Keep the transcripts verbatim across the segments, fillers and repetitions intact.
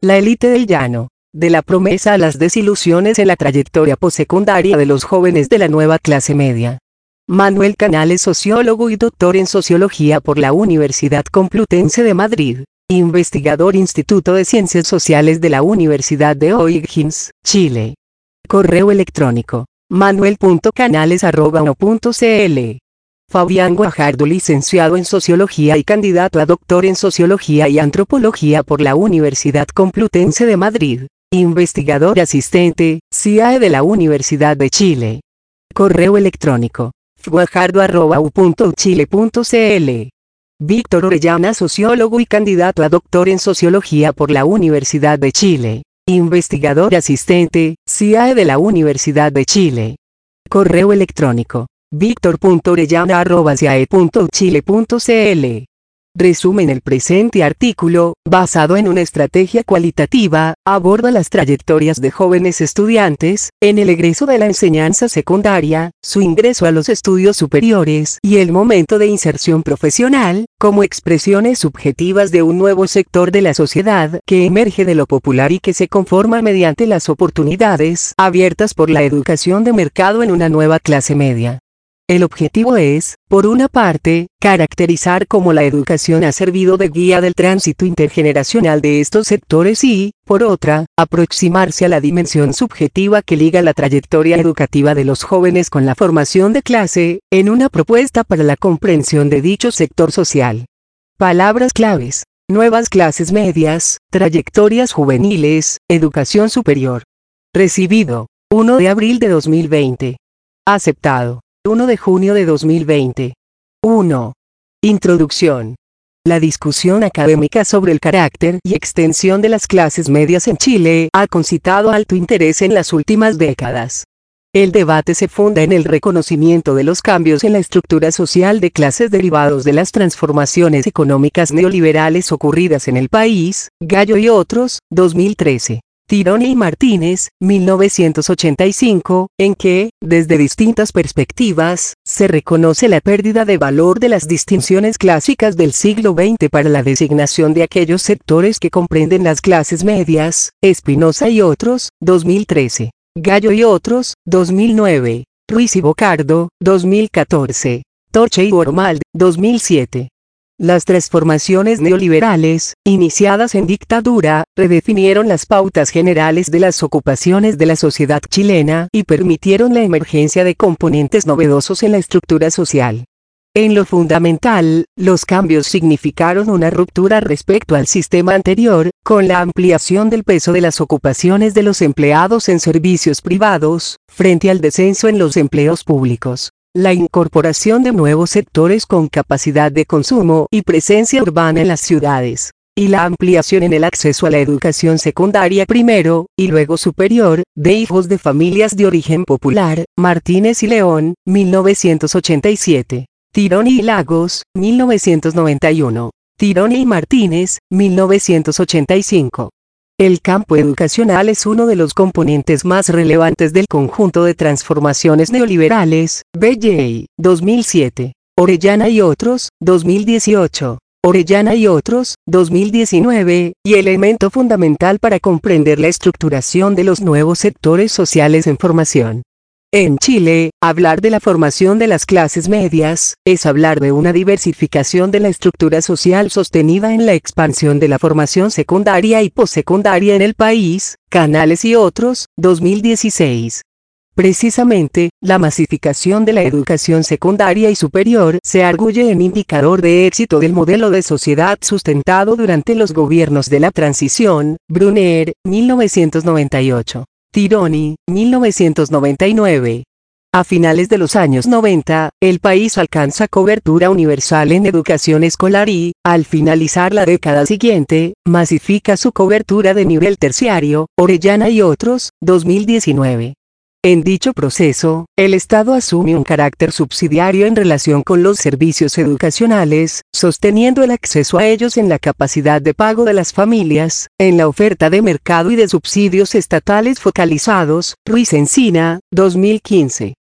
La élite del llano. De la promesa a las desilusiones en la trayectoria posecundaria de los jóvenes de la nueva clase media. Manuel Canales, sociólogo y doctor en sociología por la Universidad Complutense de Madrid. Investigador Instituto de Ciencias Sociales de la Universidad de O'Higgins, Chile. Correo electrónico: manuel punto canales arroba uno punto c l. Fabián Guajardo, licenciado en Sociología y candidato a doctor en Sociología y Antropología por la Universidad Complutense de Madrid. Investigador asistente, C I A E de la Universidad de Chile. Correo electrónico: guajardo arroba u punto chile punto c l. Víctor Orellana, sociólogo y candidato a doctor en Sociología por la Universidad de Chile. Investigador asistente, C I A E de la Universidad de Chile. Correo electrónico: víctor punto orellana arroba c a e punto chile punto c l. Resumen: el presente artículo, basado en una estrategia cualitativa, aborda las trayectorias de jóvenes estudiantes, en el egreso de la enseñanza secundaria, su ingreso a los estudios superiores y el momento de inserción profesional, como expresiones subjetivas de un nuevo sector de la sociedad que emerge de lo popular y que se conforma mediante las oportunidades abiertas por la educación de mercado en una nueva clase media. El objetivo es, por una parte, caracterizar cómo la educación ha servido de guía del tránsito intergeneracional de estos sectores y, por otra, aproximarse a la dimensión subjetiva que liga la trayectoria educativa de los jóvenes con la formación de clase, en una propuesta para la comprensión de dicho sector social. Palabras claves: nuevas clases medias, trayectorias juveniles, educación superior. Recibido: uno de abril de dos mil veinte. Aceptado: uno de junio de dos mil veinte. uno. Introducción. La discusión académica sobre el carácter y extensión de las clases medias en Chile ha concitado alto interés en las últimas décadas. El debate se funda en el reconocimiento de los cambios en la estructura social de clases derivados de las transformaciones económicas neoliberales ocurridas en el país. Gallo y otros, dos mil trece. Tironi y Martínez, mil novecientos ochenta y cinco, en que, desde distintas perspectivas, se reconoce la pérdida de valor de las distinciones clásicas del siglo veinte para la designación de aquellos sectores que comprenden las clases medias. Espinosa y otros, dos mil trece. Gallo y otros, dos mil nueve. Ruiz y Bocardo, dos mil catorce. Torche y Wormald, dos mil siete. Las transformaciones neoliberales, iniciadas en dictadura, redefinieron las pautas generales de las ocupaciones de la sociedad chilena y permitieron la emergencia de componentes novedosos en la estructura social. En lo fundamental, los cambios significaron una ruptura respecto al sistema anterior, con la ampliación del peso de las ocupaciones de los empleados en servicios privados, frente al descenso en los empleos públicos. La incorporación de nuevos sectores con capacidad de consumo y presencia urbana en las ciudades, y la ampliación en el acceso a la educación secundaria primero, y luego superior, de hijos de familias de origen popular. Martínez y León, mil novecientos ochenta y siete. Tironi y Lagos, mil novecientos noventa y uno. Tironi y Martínez, mil novecientos ochenta y cinco. El campo educacional es uno de los componentes más relevantes del conjunto de transformaciones neoliberales. B J, dos mil siete. Orellana y otros, dos mil dieciocho. Orellana y otros, dos mil diecinueve, y elemento fundamental para comprender la estructuración de los nuevos sectores sociales en formación. En Chile, hablar de la formación de las clases medias, es hablar de una diversificación de la estructura social sostenida en la expansión de la formación secundaria y posecundaria en el país. Canales y otros, dos mil dieciséis. Precisamente, la masificación de la educación secundaria y superior se arguye en indicador de éxito del modelo de sociedad sustentado durante los gobiernos de la transición. Brunner, mil novecientos noventa y ocho. Tironi, mil novecientos noventa y nueve. A finales de los años noventa, el país alcanza cobertura universal en educación escolar y, al finalizar la década siguiente, masifica su cobertura de nivel terciario. Orellana y otros, dos mil diecinueve. En dicho proceso, el Estado asume un carácter subsidiario en relación con los servicios educacionales, sosteniendo el acceso a ellos en la capacidad de pago de las familias, en la oferta de mercado y de subsidios estatales focalizados. Ruiz Encina, dos mil quince.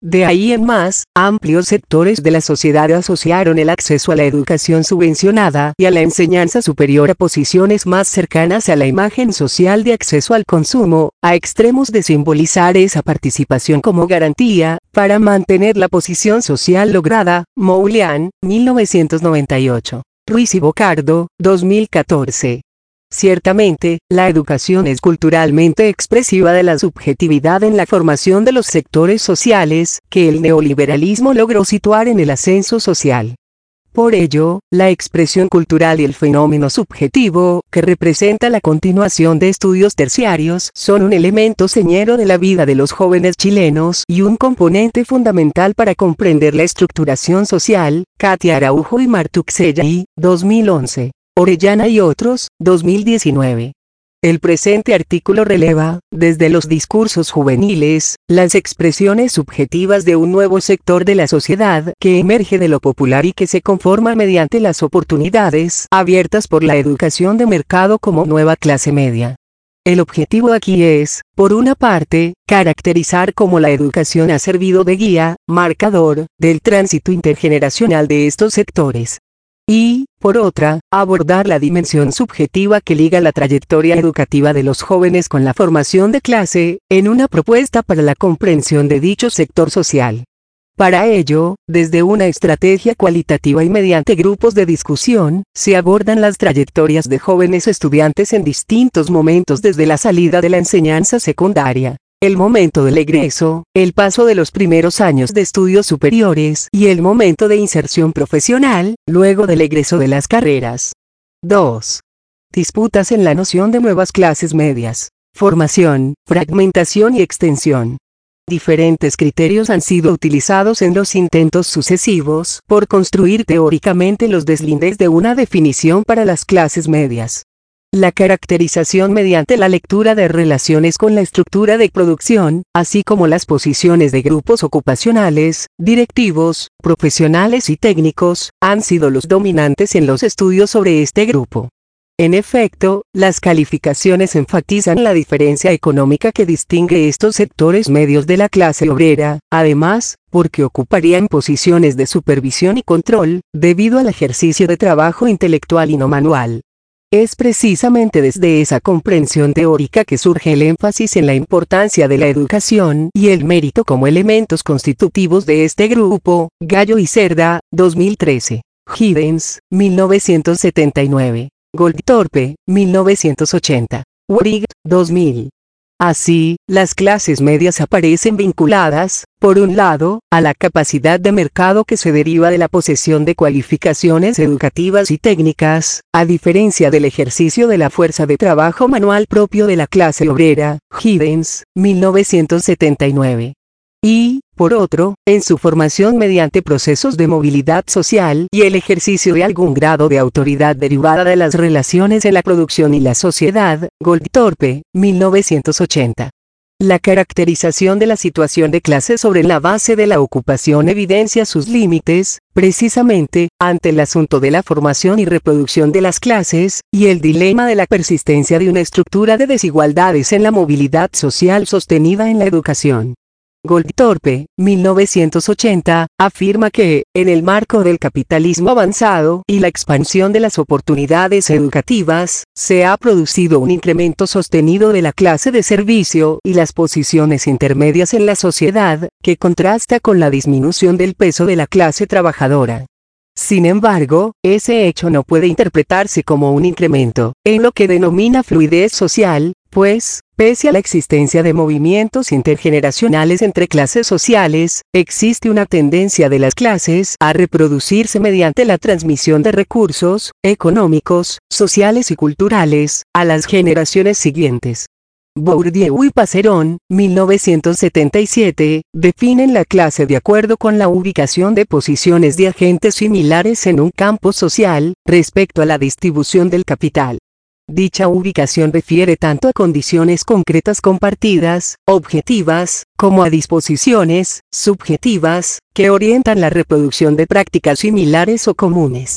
De ahí en más, amplios sectores de la sociedad asociaron el acceso a la educación subvencionada y a la enseñanza superior a posiciones más cercanas a la imagen social de acceso al consumo, a extremos de simbolizar esa participación como garantía, para mantener la posición social lograda. Moulian, mil novecientos noventa y ocho. Ruiz y Bocardo, dos mil catorce. Ciertamente, la educación es culturalmente expresiva de la subjetividad en la formación de los sectores sociales, que el neoliberalismo logró situar en el ascenso social. Por ello, la expresión cultural y el fenómeno subjetivo, que representa la continuación de estudios terciarios, son un elemento señero de la vida de los jóvenes chilenos y un componente fundamental para comprender la estructuración social. Katia Araujo y Martuxellay, dos mil once. Orellana y otros, dos mil diecinueve. El presente artículo releva, desde los discursos juveniles, las expresiones subjetivas de un nuevo sector de la sociedad que emerge de lo popular y que se conforma mediante las oportunidades abiertas por la educación de mercado como nueva clase media. El objetivo aquí es, por una parte, caracterizar cómo la educación ha servido de guía, marcador, del tránsito intergeneracional de estos sectores. Y, por otra, abordar la dimensión subjetiva que liga la trayectoria educativa de los jóvenes con la formación de clase, en una propuesta para la comprensión de dicho sector social. Para ello, desde una estrategia cualitativa y mediante grupos de discusión, se abordan las trayectorias de jóvenes estudiantes en distintos momentos desde la salida de la enseñanza secundaria, el momento del egreso, el paso de los primeros años de estudios superiores y el momento de inserción profesional, luego del egreso de las carreras. dos. Disputas en la noción de nuevas clases medias. Formación, fragmentación y extensión. Diferentes criterios han sido utilizados en los intentos sucesivos por construir teóricamente los deslindes de una definición para las clases medias. La caracterización mediante la lectura de relaciones con la estructura de producción, así como las posiciones de grupos ocupacionales, directivos, profesionales y técnicos, han sido los dominantes en los estudios sobre este grupo. En efecto, las calificaciones enfatizan la diferencia económica que distingue estos sectores medios de la clase obrera, además, porque ocuparían posiciones de supervisión y control, debido al ejercicio de trabajo intelectual y no manual. Es precisamente desde esa comprensión teórica que surge el énfasis en la importancia de la educación y el mérito como elementos constitutivos de este grupo. Gallo y Cerda, dos mil trece. Giddens, mil novecientos setenta y nueve. Goldthorpe, mil novecientos ochenta. Wrig, dos mil. Así, las clases medias aparecen vinculadas, por un lado, a la capacidad de mercado que se deriva de la posesión de cualificaciones educativas y técnicas, a diferencia del ejercicio de la fuerza de trabajo manual propio de la clase obrera. Giddens, mil novecientos setenta y nueve. Y, por otro, en su formación mediante procesos de movilidad social y el ejercicio de algún grado de autoridad derivada de las relaciones en la producción y la sociedad. Goldthorpe, mil novecientos ochenta. La caracterización de la situación de clase sobre la base de la ocupación evidencia sus límites, precisamente, ante el asunto de la formación y reproducción de las clases, y el dilema de la persistencia de una estructura de desigualdades en la movilidad social sostenida en la educación. Goldthorpe, mil novecientos ochenta, afirma que, en el marco del capitalismo avanzado y la expansión de las oportunidades educativas, se ha producido un incremento sostenido de la clase de servicio y las posiciones intermedias en la sociedad, que contrasta con la disminución del peso de la clase trabajadora. Sin embargo, ese hecho no puede interpretarse como un incremento, en lo que denomina fluidez social, pues, pese a la existencia de movimientos intergeneracionales entre clases sociales, existe una tendencia de las clases a reproducirse mediante la transmisión de recursos, económicos, sociales y culturales, a las generaciones siguientes. Bourdieu y Passeron, mil novecientos setenta y siete, definen la clase de acuerdo con la ubicación de posiciones de agentes similares en un campo social, respecto a la distribución del capital. Dicha ubicación refiere tanto a condiciones concretas compartidas, objetivas, como a disposiciones, subjetivas, que orientan la reproducción de prácticas similares o comunes.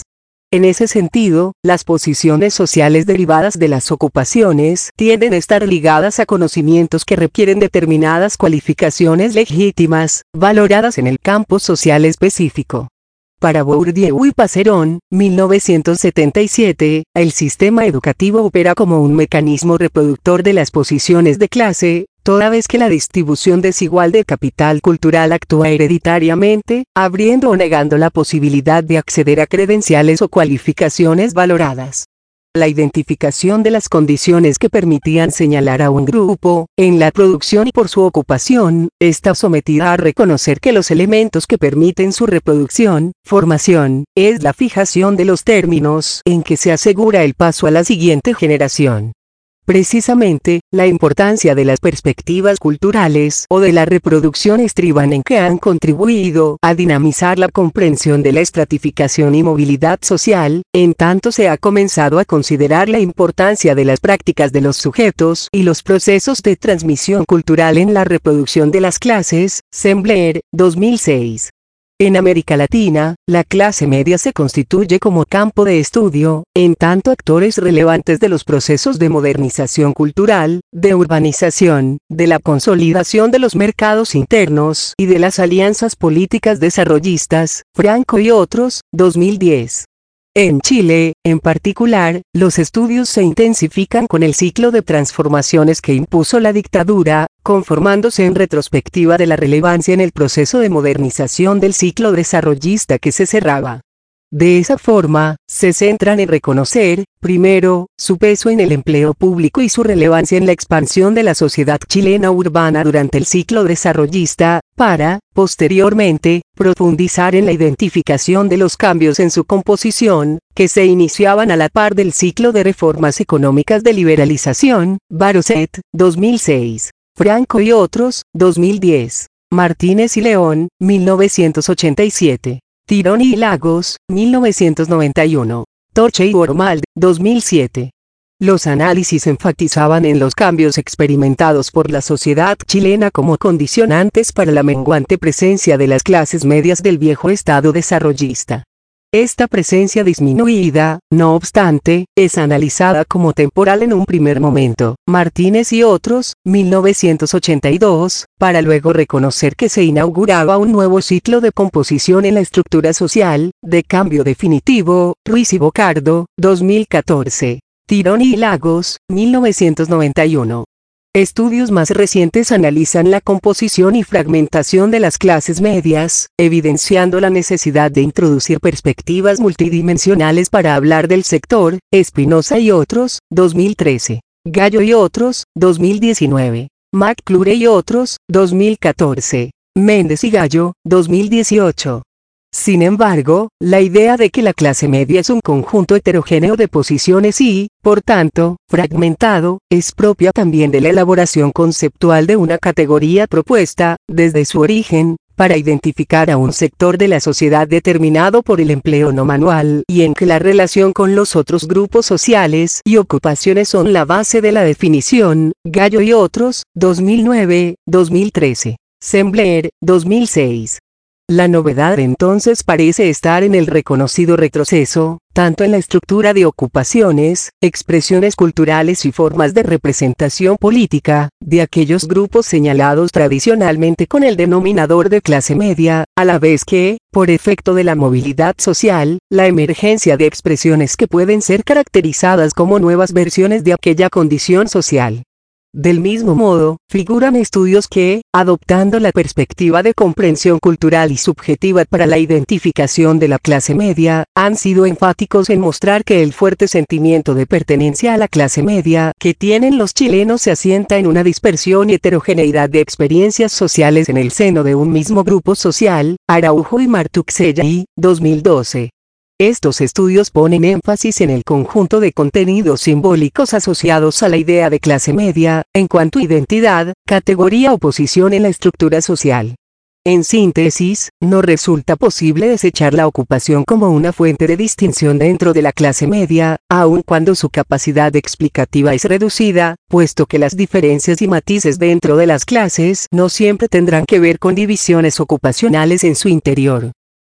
En ese sentido, las posiciones sociales derivadas de las ocupaciones tienden a estar ligadas a conocimientos que requieren determinadas cualificaciones legítimas, valoradas en el campo social específico. Para Bourdieu y Passeron, mil novecientos setenta y siete, el sistema educativo opera como un mecanismo reproductor de las posiciones de clase, toda vez que la distribución desigual de capital cultural actúa hereditariamente, abriendo o negando la posibilidad de acceder a credenciales o cualificaciones valoradas. La identificación de las condiciones que permitían señalar a un grupo, en la producción y por su ocupación, está sometida a reconocer que los elementos que permiten su reproducción, formación, es la fijación de los términos en que se asegura el paso a la siguiente generación. Precisamente, la importancia de las perspectivas culturales o de la reproducción estriban en que han contribuido a dinamizar la comprensión de la estratificación y movilidad social, en tanto se ha comenzado a considerar la importancia de las prácticas de los sujetos y los procesos de transmisión cultural en la reproducción de las clases. Sembler, dos mil seis. En América Latina, la clase media se constituye como campo de estudio, en tanto actores relevantes de los procesos de modernización cultural, de urbanización, de la consolidación de los mercados internos y de las alianzas políticas desarrollistas. Franco y otros, dos mil diez. En Chile, en particular, los estudios se intensifican con el ciclo de transformaciones que impuso la dictadura, conformándose en retrospectiva de la relevancia en el proceso de modernización del ciclo desarrollista que se cerraba. De esa forma, se centran en reconocer, primero, su peso en el empleo público y su relevancia en la expansión de la sociedad chilena urbana durante el ciclo desarrollista, para, posteriormente, profundizar en la identificación de los cambios en su composición, que se iniciaban a la par del ciclo de reformas económicas de liberalización. Baroset, dos mil seis. Franco y otros, dos mil diez. Martínez y León, mil novecientos ochenta y siete. Tironi y Lagos, mil novecientos noventa y uno. Torche y Wormald, dos mil siete. Los análisis enfatizaban en los cambios experimentados por la sociedad chilena como condicionantes para la menguante presencia de las clases medias del viejo Estado desarrollista. Esta presencia disminuida, no obstante, es analizada como temporal en un primer momento. Martínez y otros, mil novecientos ochenta y dos, para luego reconocer que se inauguraba un nuevo ciclo de composición en la estructura social, de cambio definitivo. Ruiz y Bocardo, dos mil catorce. Tironi y Lagos, mil novecientos noventa y uno. Estudios más recientes analizan la composición y fragmentación de las clases medias, evidenciando la necesidad de introducir perspectivas multidimensionales para hablar del sector. Espinosa y otros, dos mil trece. Gallo y otros, dos mil diecinueve. McClure y otros, dos mil catorce. Méndez y Gallo, dos mil dieciocho. Sin embargo, la idea de que la clase media es un conjunto heterogéneo de posiciones y, por tanto, fragmentado, es propia también de la elaboración conceptual de una categoría propuesta, desde su origen, para identificar a un sector de la sociedad determinado por el empleo no manual y en que la relación con los otros grupos sociales y ocupaciones son la base de la definición. Gallo y otros, dos mil nueve, dos mil trece. Sembler, dos mil seis. La novedad entonces parece estar en el reconocido retroceso, tanto en la estructura de ocupaciones, expresiones culturales y formas de representación política, de aquellos grupos señalados tradicionalmente con el denominador de clase media, a la vez que, por efecto de la movilidad social, la emergencia de expresiones que pueden ser caracterizadas como nuevas versiones de aquella condición social. Del mismo modo, figuran estudios que, adoptando la perspectiva de comprensión cultural y subjetiva para la identificación de la clase media, han sido enfáticos en mostrar que el fuerte sentimiento de pertenencia a la clase media que tienen los chilenos se asienta en una dispersión y heterogeneidad de experiencias sociales en el seno de un mismo grupo social. Araujo y Martuxellay, dos mil doce. Estos estudios ponen énfasis en el conjunto de contenidos simbólicos asociados a la idea de clase media, en cuanto a identidad, categoría o posición en la estructura social. En síntesis, no resulta posible desechar la ocupación como una fuente de distinción dentro de la clase media, aun cuando su capacidad explicativa es reducida, puesto que las diferencias y matices dentro de las clases no siempre tendrán que ver con divisiones ocupacionales en su interior.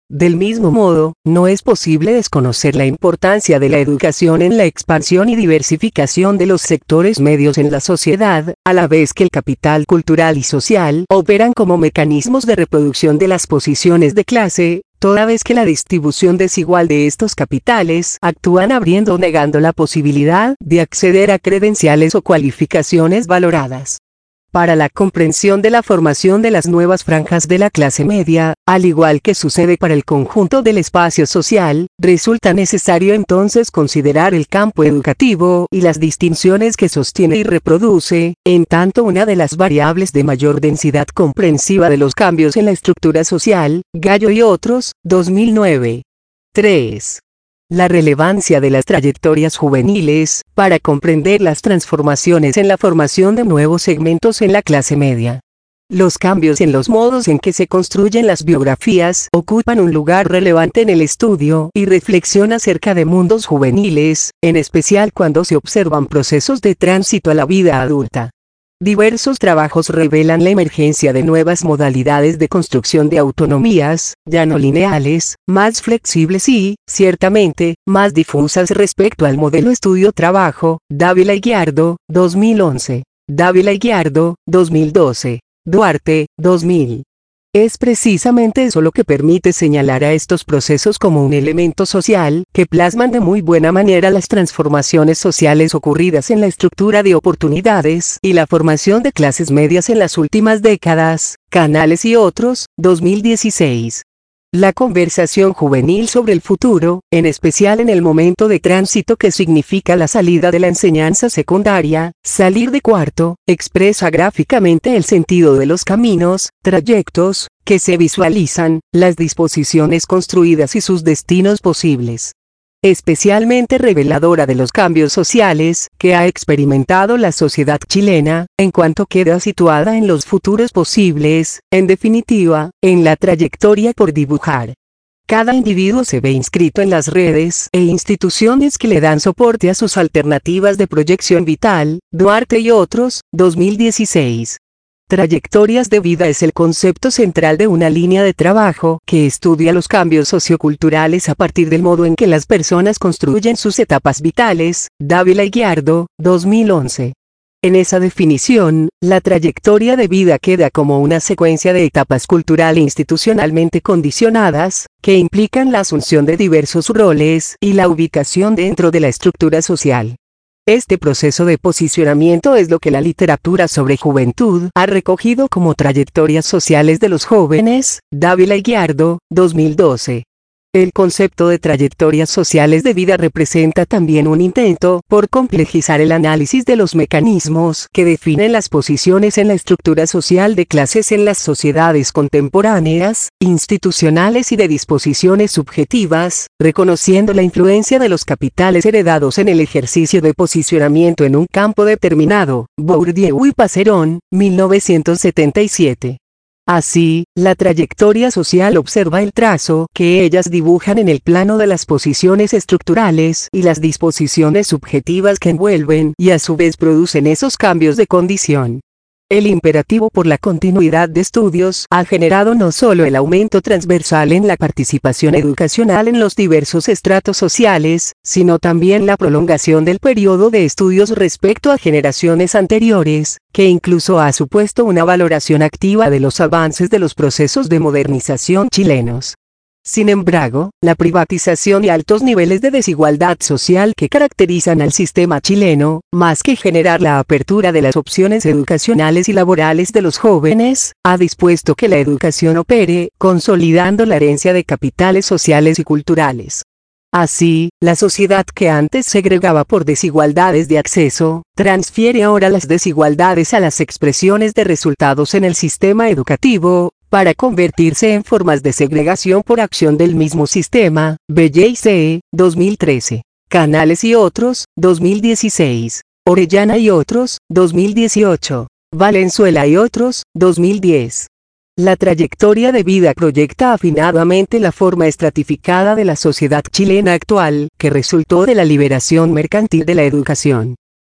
Del mismo modo, no es posible desconocer la importancia de la educación en la expansión y diversificación de los sectores medios en la sociedad, a la vez que el capital cultural y social operan como mecanismos de reproducción de las posiciones de clase, toda vez que la distribución desigual de estos capitales actúan abriendo o negando la posibilidad de acceder a credenciales o cualificaciones valoradas. Para la comprensión de la formación de las nuevas franjas de la clase media, al igual que sucede para el conjunto del espacio social, resulta necesario entonces considerar el campo educativo y las distinciones que sostiene y reproduce, en tanto una de las variables de mayor densidad comprensiva de los cambios en la estructura social, Gallo y otros, dos mil nueve. tres. La relevancia de las trayectorias juveniles, para comprender las transformaciones en la formación de nuevos segmentos en la clase media. Los cambios en los modos en que se construyen las biografías ocupan un lugar relevante en el estudio y reflexión acerca de mundos juveniles, en especial cuando se observan procesos de tránsito a la vida adulta. Diversos trabajos revelan la emergencia de nuevas modalidades de construcción de autonomías, ya no lineales, más flexibles y, ciertamente, más difusas respecto al modelo estudio-trabajo. Dávila y Guiardo, dos mil once. Dávila y Guiardo, dos mil doce. Duarte, dos mil. Es precisamente eso lo que permite señalar a estos procesos como un elemento social, que plasman de muy buena manera las transformaciones sociales ocurridas en la estructura de oportunidades y la formación de clases medias en las últimas décadas. Canales y otros, dos mil dieciséis. La conversación juvenil sobre el futuro, en especial en el momento de tránsito que significa la salida de la enseñanza secundaria, salir de cuarto, expresa gráficamente el sentido de los caminos, trayectos, que se visualizan, las disposiciones construidas y sus destinos posibles. Especialmente reveladora de los cambios sociales que ha experimentado la sociedad chilena, en cuanto queda situada en los futuros posibles, en definitiva, en la trayectoria por dibujar. Cada individuo se ve inscrito en las redes e instituciones que le dan soporte a sus alternativas de proyección vital. Duarte y otros, dos mil dieciséis. Trayectorias de vida es el concepto central de una línea de trabajo que estudia los cambios socioculturales a partir del modo en que las personas construyen sus etapas vitales. Dávila y Guiardo, dos mil once. En esa definición, la trayectoria de vida queda como una secuencia de etapas cultural e institucionalmente condicionadas, que implican la asunción de diversos roles y la ubicación dentro de la estructura social. Este proceso de posicionamiento es lo que la literatura sobre juventud ha recogido como trayectorias sociales de los jóvenes. Dávila y Guiardo, dos mil doce. El concepto de trayectorias sociales de vida representa también un intento por complejizar el análisis de los mecanismos que definen las posiciones en la estructura social de clases en las sociedades contemporáneas, institucionales y de disposiciones subjetivas, reconociendo la influencia de los capitales heredados en el ejercicio de posicionamiento en un campo determinado. Bourdieu y Passeron, mil novecientos setenta y siete. Así, la trayectoria social observa el trazo que ellas dibujan en el plano de las posiciones estructurales y las disposiciones subjetivas que envuelven y a su vez producen esos cambios de condición. El imperativo por la continuidad de estudios ha generado no solo el aumento transversal en la participación educacional en los diversos estratos sociales, sino también la prolongación del periodo de estudios respecto a generaciones anteriores, que incluso ha supuesto una valoración activa de los avances de los procesos de modernización chilenos. Sin embargo, la privatización y altos niveles de desigualdad social que caracterizan al sistema chileno, más que generar la apertura de las opciones educacionales y laborales de los jóvenes, ha dispuesto que la educación opere, consolidando la herencia de capitales sociales y culturales. Así, la sociedad que antes segregaba por desigualdades de acceso, transfiere ahora las desigualdades a las expresiones de resultados en el sistema educativo, para convertirse en formas de segregación por acción del mismo sistema. Belle y C., dos mil trece. Canales y otros, dos mil dieciséis. Orellana y otros, dos mil dieciocho. Valenzuela y otros, dos mil diez. La trayectoria de vida proyecta afinadamente la forma estratificada de la sociedad chilena actual, que resultó de la liberación mercantil de la educación.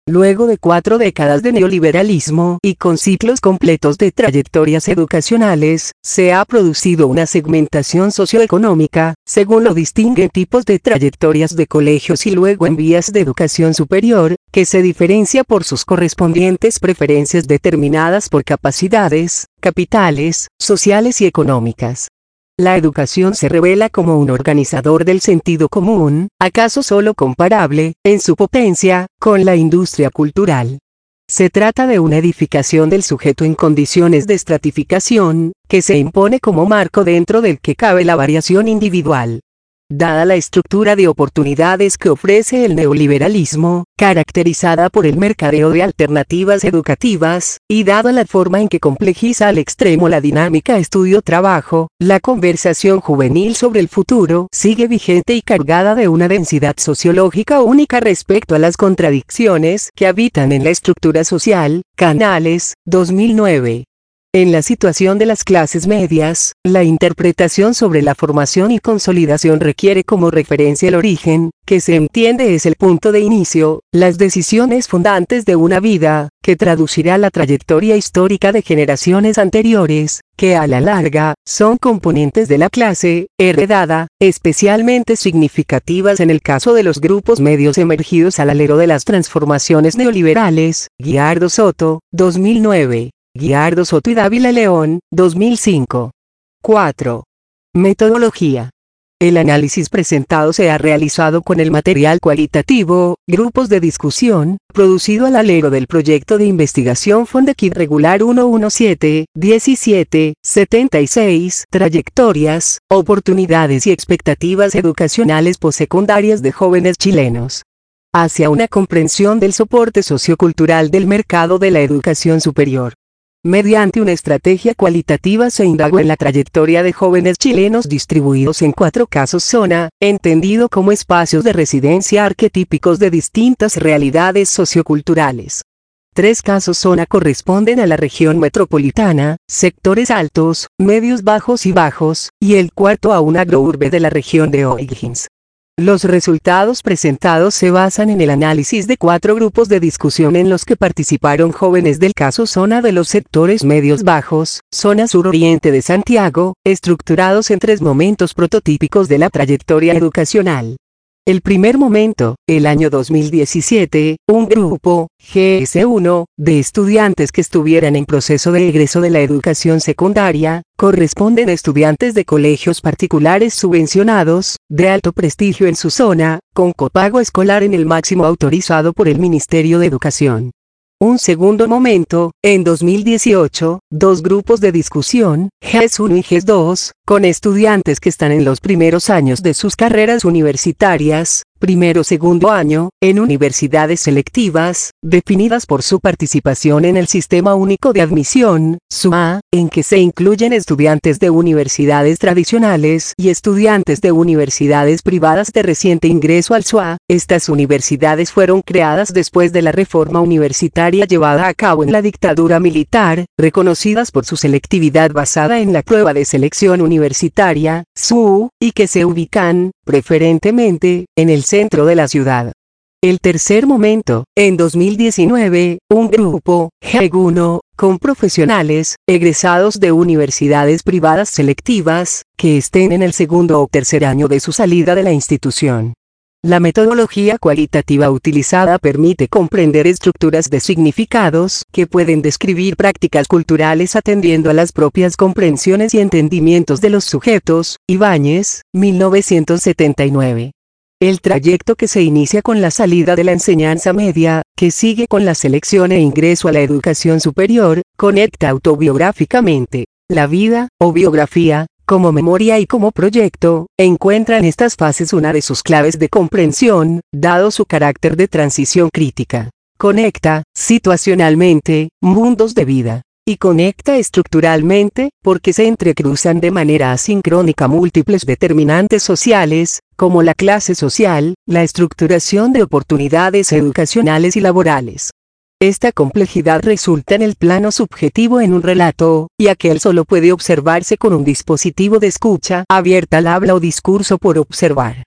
Luego de cuatro décadas de neoliberalismo y con ciclos completos de trayectorias educacionales, se ha producido una segmentación socioeconómica, según lo distinguen tipos de trayectorias de colegios y luego en vías de educación superior, que se diferencia por sus correspondientes preferencias determinadas por capacidades, capitales, sociales y económicas. La educación se revela como un organizador del sentido común, acaso solo comparable, en su potencia, con la industria cultural. Se trata de una edificación del sujeto en condiciones de estratificación, que se impone como marco dentro del que cabe la variación individual. Dada la estructura de oportunidades que ofrece el neoliberalismo, caracterizada por el mercadeo de alternativas educativas, y dada la forma en que complejiza al extremo la dinámica estudio-trabajo, la conversación juvenil sobre el futuro sigue vigente y cargada de una densidad sociológica única respecto a las contradicciones que habitan en la estructura social. Canales, dos mil nueve. En la situación de las clases medias, la interpretación sobre la formación y consolidación requiere como referencia el origen, que se entiende es el punto de inicio, las decisiones fundantes de una vida, que traducirá la trayectoria histórica de generaciones anteriores, que a la larga, son componentes de la clase, heredada, especialmente significativas en el caso de los grupos medios emergidos al alero de las transformaciones neoliberales. Guiardo Soto, dos mil nueve. Guiardo Soto y Dávila León, dos mil cinco. cuatro. Metodología. El análisis presentado se ha realizado con el material cualitativo, grupos de discusión, producido al alero del proyecto de investigación Fondequid Regular ciento diecisiete, diecisiete, setenta y seis, Trayectorias, Oportunidades y Expectativas Educacionales Postsecundarias de Jóvenes Chilenos. Hacia una comprensión del soporte sociocultural del mercado de la educación superior. Mediante una estrategia cualitativa se indagó en la trayectoria de jóvenes chilenos distribuidos en cuatro casos zona, entendido como espacios de residencia arquetípicos de distintas realidades socioculturales. Tres casos zona corresponden a la región metropolitana, sectores altos, medios bajos y bajos, y el cuarto a una agrourbe de la región de O'Higgins. Los resultados presentados se basan en el análisis de cuatro grupos de discusión en los que participaron jóvenes del caso zona de los sectores medios bajos, zona suroriente de Santiago, estructurados en tres momentos prototípicos de la trayectoria educacional. El primer momento, el año dos mil diecisiete, un grupo, G S uno, de estudiantes que estuvieran en proceso de egreso de la educación secundaria, corresponden a estudiantes de colegios particulares subvencionados, de alto prestigio en su zona, con copago escolar en el máximo autorizado por el Ministerio de Educación. Un segundo momento, en dos mil dieciocho, dos grupos de discusión, G E S uno y G E S dos, con estudiantes que están en los primeros años de sus carreras universitarias, primero o segundo año, en universidades selectivas, definidas por su participación en el Sistema Único de Admisión, S U A, en que se incluyen estudiantes de universidades tradicionales y estudiantes de universidades privadas de reciente ingreso al S U A. Estas universidades fueron creadas después de la reforma universitaria llevada a cabo en la dictadura militar, reconocidas por su selectividad basada en la prueba de selección universitaria, S U U, y que se ubican, preferentemente, en el centro de la ciudad. El tercer momento, en dos mil diecinueve, un grupo, G E G uno, con profesionales, egresados de universidades privadas selectivas, que estén en el segundo o tercer año de su salida de la institución. La metodología cualitativa utilizada permite comprender estructuras de significados que pueden describir prácticas culturales atendiendo a las propias comprensiones y entendimientos de los sujetos. Ibáñez, mil novecientos setenta y nueve. El trayecto que se inicia con la salida de la enseñanza media, que sigue con la selección e ingreso a la educación superior, conecta autobiográficamente la vida, o biografía, como memoria y como proyecto, encuentra en estas fases una de sus claves de comprensión, dado su carácter de transición crítica. Conecta, situacionalmente, mundos de vida. Y conecta estructuralmente, porque se entrecruzan de manera asincrónica múltiples determinantes sociales, como la clase social, la estructuración de oportunidades educacionales y laborales. Esta complejidad resulta en el plano subjetivo en un relato, y aquel solo puede observarse con un dispositivo de escucha abierta al habla o discurso por observar.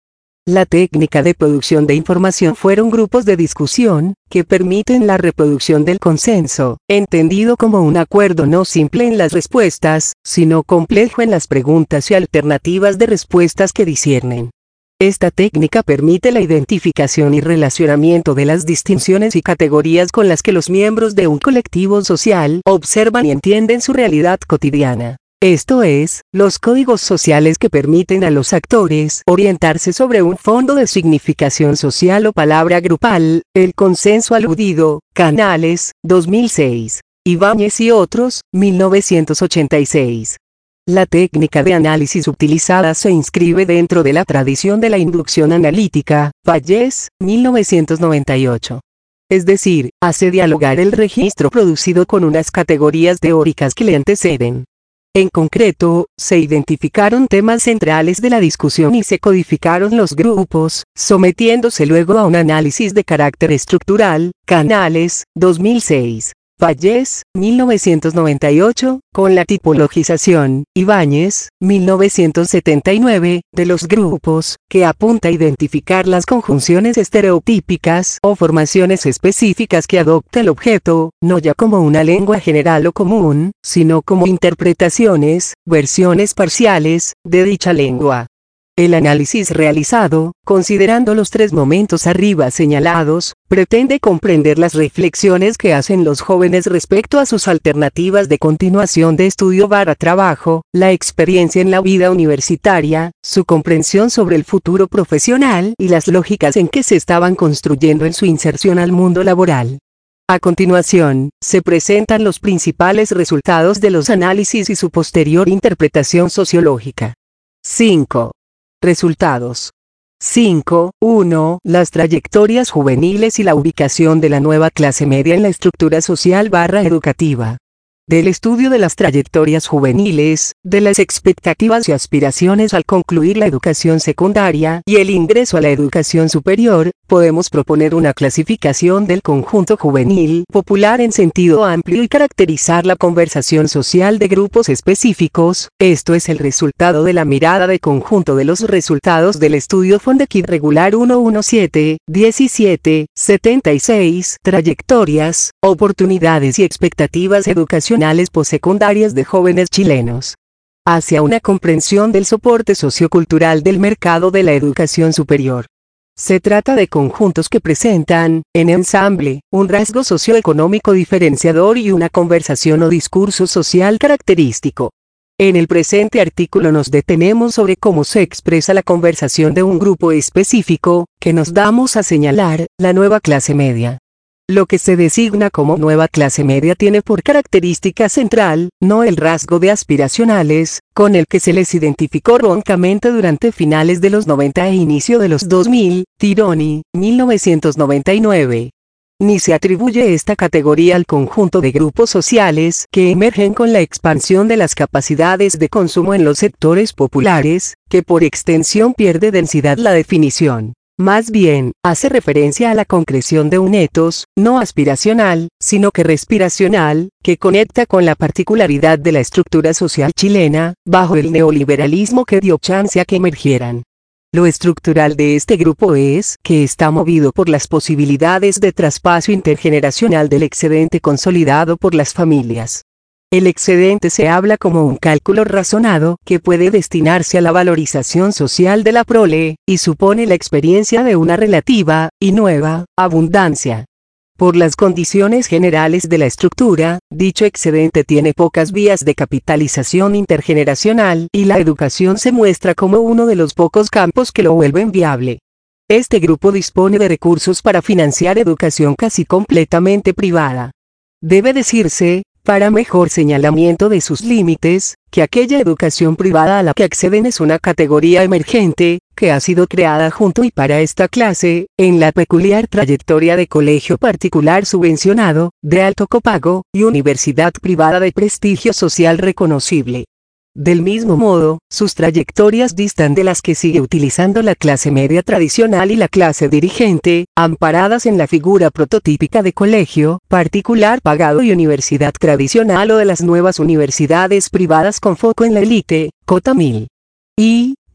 La técnica de producción de información fueron grupos de discusión, que permiten la reproducción del consenso, entendido como un acuerdo no simple en las respuestas, sino complejo en las preguntas y alternativas de respuestas que disciernen. Esta técnica permite la identificación y relacionamiento de las distinciones y categorías con las que los miembros de un colectivo social observan y entienden su realidad cotidiana. Esto es, los códigos sociales que permiten a los actores orientarse sobre un fondo de significación social o palabra grupal, el consenso aludido, Canales, dos mil seis. Ibáñez y otros, mil novecientos ochenta y seis. La técnica de análisis utilizada se inscribe dentro de la tradición de la inducción analítica, Vallès, mil novecientos noventa y ocho. Es decir, hace dialogar el registro producido con unas categorías teóricas que le anteceden. En concreto, se identificaron temas centrales de la discusión y se codificaron los grupos, sometiéndose luego a un análisis de carácter estructural, Canales, dos mil seis. Vallès, mil novecientos noventa y ocho, con la tipologización, Ibáñez, mil novecientos setenta y nueve, de los grupos, que apunta a identificar las conjunciones estereotípicas o formaciones específicas que adopta el objeto, no ya como una lengua general o común, sino como interpretaciones, versiones parciales, de dicha lengua. El análisis realizado, considerando los tres momentos arriba señalados, pretende comprender las reflexiones que hacen los jóvenes respecto a sus alternativas de continuación de estudio barra trabajo, la experiencia en la vida universitaria, su comprensión sobre el futuro profesional y las lógicas en que se estaban construyendo en su inserción al mundo laboral. A continuación, se presentan los principales resultados de los análisis y su posterior interpretación sociológica. cinco. Resultados. cinco. uno. Las trayectorias juveniles y la ubicación de la nueva clase media en la estructura social barra educativa. Del estudio de las trayectorias juveniles, de las expectativas y aspiraciones al concluir la educación secundaria y el ingreso a la educación superior, podemos proponer una clasificación del conjunto juvenil popular en sentido amplio y caracterizar la conversación social de grupos específicos. Esto es el resultado de la mirada de conjunto de los resultados del estudio Fondekid Regular ciento diecisiete, diecisiete, setenta y seis, trayectorias, oportunidades y expectativas educacionales postsecundarias de jóvenes chilenos. Hacia una comprensión del soporte sociocultural del mercado de la educación superior. Se trata de conjuntos que presentan, en ensamble, un rasgo socioeconómico diferenciador y una conversación o discurso social característico. En el presente artículo nos detenemos sobre cómo se expresa la conversación de un grupo específico, que nos damos a señalar, la nueva clase media. Lo que se designa como nueva clase media tiene por característica central, no el rasgo de aspiracionales, con el que se les identificó roncamente durante finales de los noventa e inicio de los dos mil, Tironi, mil novecientos noventa y nueve. Ni se atribuye esta categoría al conjunto de grupos sociales que emergen con la expansión de las capacidades de consumo en los sectores populares, que por extensión pierde densidad la definición. Más bien, hace referencia a la concreción de un etos, no aspiracional, sino que respiracional, que conecta con la particularidad de la estructura social chilena, bajo el neoliberalismo que dio chance a que emergieran. Lo estructural de este grupo es que está movido por las posibilidades de traspaso intergeneracional del excedente consolidado por las familias. El excedente se habla como un cálculo razonado que puede destinarse a la valorización social de la prole, y supone la experiencia de una relativa, y nueva, abundancia. Por las condiciones generales de la estructura, dicho excedente tiene pocas vías de capitalización intergeneracional y la educación se muestra como uno de los pocos campos que lo vuelven viable. Este grupo dispone de recursos para financiar educación casi completamente privada. Debe decirse, para mejor señalamiento de sus límites, que aquella educación privada a la que acceden es una categoría emergente, que ha sido creada junto y para esta clase, en la peculiar trayectoria de colegio particular subvencionado, de alto copago, y universidad privada de prestigio social reconocible. Del mismo modo, sus trayectorias distan de las que sigue utilizando la clase media tradicional y la clase dirigente, amparadas en la figura prototípica de colegio particular pagado y universidad tradicional o de las nuevas universidades privadas con foco en la élite, cota mil. Y,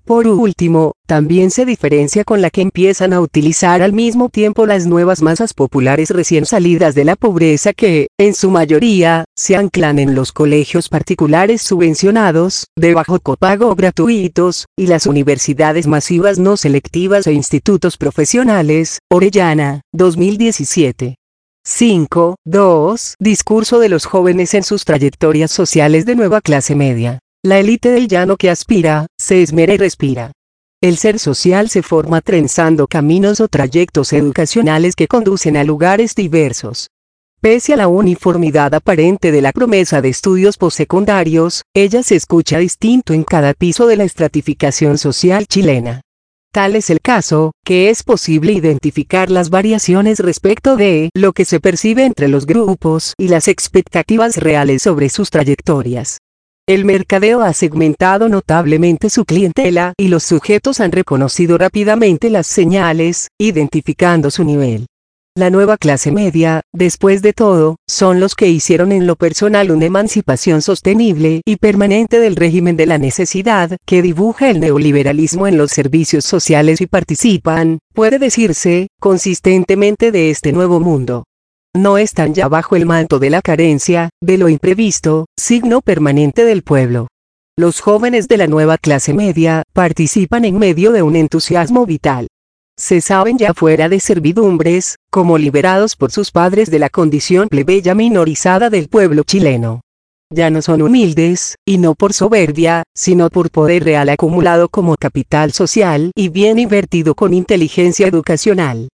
Por último, también se diferencia con la que empiezan a utilizar al mismo tiempo las nuevas masas populares recién salidas de la pobreza que, en su mayoría, se anclan en los colegios particulares subvencionados, de bajo copago o gratuitos, y las universidades masivas no selectivas e institutos profesionales. Orellana, dos mil diecisiete. cinco. dos. Discurso de los jóvenes en sus trayectorias sociales de nueva clase media. La élite del llano que aspira, se esmera y respira. El ser social se forma trenzando caminos o trayectos educacionales que conducen a lugares diversos. Pese a la uniformidad aparente de la promesa de estudios postsecundarios, ella se escucha distinto en cada piso de la estratificación social chilena. Tal es el caso, que es posible identificar las variaciones respecto de lo que se percibe entre los grupos y las expectativas reales sobre sus trayectorias. El mercadeo ha segmentado notablemente su clientela y los sujetos han reconocido rápidamente las señales, identificando su nivel. La nueva clase media, después de todo, son los que hicieron en lo personal una emancipación sostenible y permanente del régimen de la necesidad que dibuja el neoliberalismo en los servicios sociales y participan, puede decirse, consistentemente de este nuevo mundo. No están ya bajo el manto de la carencia, de lo imprevisto, signo permanente del pueblo. Los jóvenes de la nueva clase media participan en medio de un entusiasmo vital. Se saben ya fuera de servidumbres, como liberados por sus padres de la condición plebeya minorizada del pueblo chileno. Ya no son humildes, y no por soberbia, sino por poder real acumulado como capital social y bien invertido con inteligencia educacional.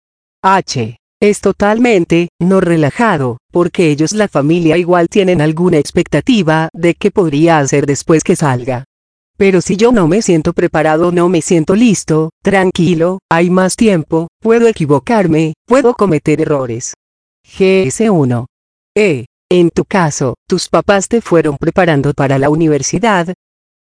H. Es totalmente, no relajado, porque ellos la familia igual tienen alguna expectativa de qué podría hacer después que salga. Pero si yo no me siento preparado o no me siento listo, tranquilo, hay más tiempo, puedo equivocarme, puedo cometer errores. G S uno. E. En tu caso, tus papás te fueron preparando para la universidad.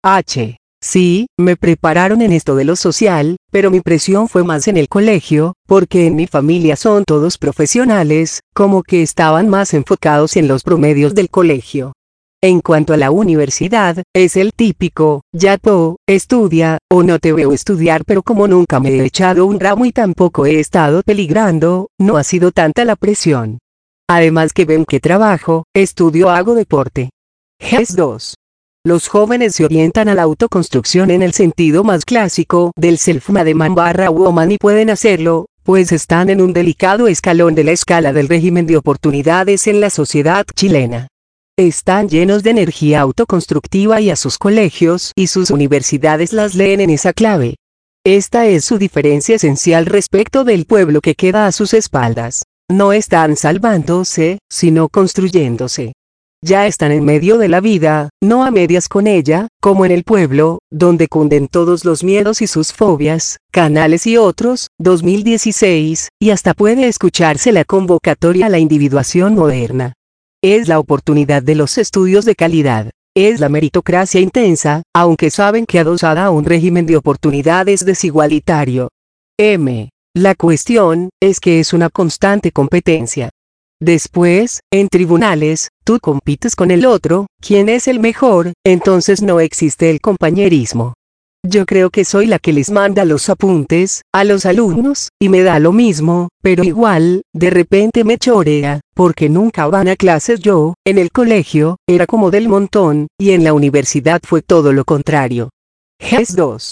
H. Sí, me prepararon en esto de lo social, pero mi presión fue más en el colegio, porque en mi familia son todos profesionales, como que estaban más enfocados en los promedios del colegio. En cuanto a la universidad, es el típico, ya po, estudia, o no te veo estudiar, pero como nunca me he echado un ramo y tampoco he estado peligrando, no ha sido tanta la presión. Además que ven que trabajo, estudio, hago deporte. G S dos. Los jóvenes se orientan a la autoconstrucción en el sentido más clásico del self-made man barra woman y pueden hacerlo, pues están en un delicado escalón de la escala del régimen de oportunidades en la sociedad chilena. Están llenos de energía autoconstructiva y a sus colegios y sus universidades las leen en esa clave. Esta es su diferencia esencial respecto del pueblo que queda a sus espaldas. No están salvándose, sino construyéndose. Ya están en medio de la vida, no a medias con ella, como en el pueblo, donde cunden todos los miedos y sus fobias, Canales y otros, dos mil dieciséis, y hasta puede escucharse la convocatoria a la individuación moderna. Es la oportunidad de los estudios de calidad. Es la meritocracia intensa, aunque saben que adosada a un régimen de oportunidades desigualitario. M. La cuestión, es que es una constante competencia. Después, en tribunales, tú compites con el otro, ¿quién es el mejor? Entonces no existe el compañerismo. Yo creo que soy la que les manda los apuntes a los alumnos, y me da lo mismo, pero igual, de repente me chorea, porque nunca van a clases. Yo, en el colegio, era como del montón, y en la universidad fue todo lo contrario. G S dos.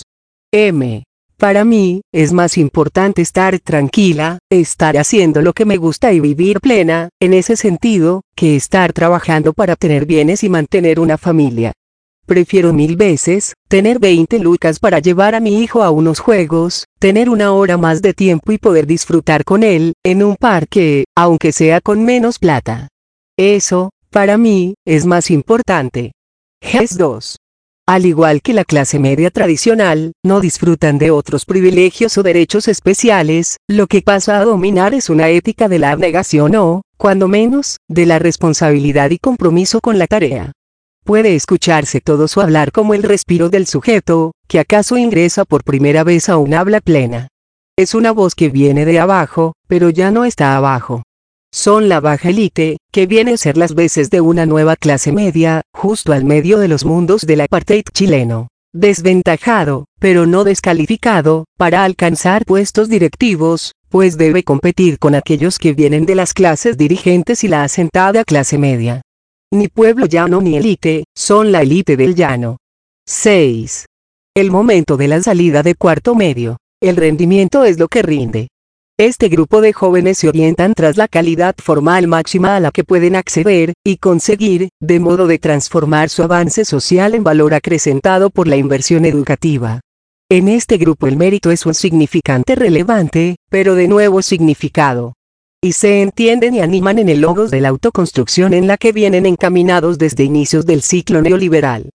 M. Para mí, es más importante estar tranquila, estar haciendo lo que me gusta y vivir plena, en ese sentido, que estar trabajando para tener bienes y mantener una familia. Prefiero mil veces, tener veinte lucas para llevar a mi hijo a unos juegos, tener una hora más de tiempo y poder disfrutar con él, en un parque, aunque sea con menos plata. Eso, para mí, es más importante. G S dos. Al igual que la clase media tradicional, no disfrutan de otros privilegios o derechos especiales, lo que pasa a dominar es una ética de la abnegación o, cuando menos, de la responsabilidad y compromiso con la tarea. Puede escucharse todo su hablar como el respiro del sujeto, que acaso ingresa por primera vez a un habla plena. Es una voz que viene de abajo, pero ya no está abajo. Son la baja élite, que viene a ser las veces de una nueva clase media, justo al medio de los mundos del apartheid chileno. desventajado, pero no descalificado, para alcanzar puestos directivos, pues debe competir con aquellos que vienen de las clases dirigentes y la asentada clase media. Ni pueblo llano ni élite, son la élite del llano. seis. El momento de la salida de cuarto medio. El rendimiento es lo que rinde. Este grupo de jóvenes se orientan tras la calidad formal máxima a la que pueden acceder, y conseguir, de modo de transformar su avance social en valor acrecentado por la inversión educativa. En este grupo el mérito es un significante relevante, pero de nuevo significado. Y se entienden y animan en el logos de la autoconstrucción en la que vienen encaminados desde inicios del ciclo neoliberal.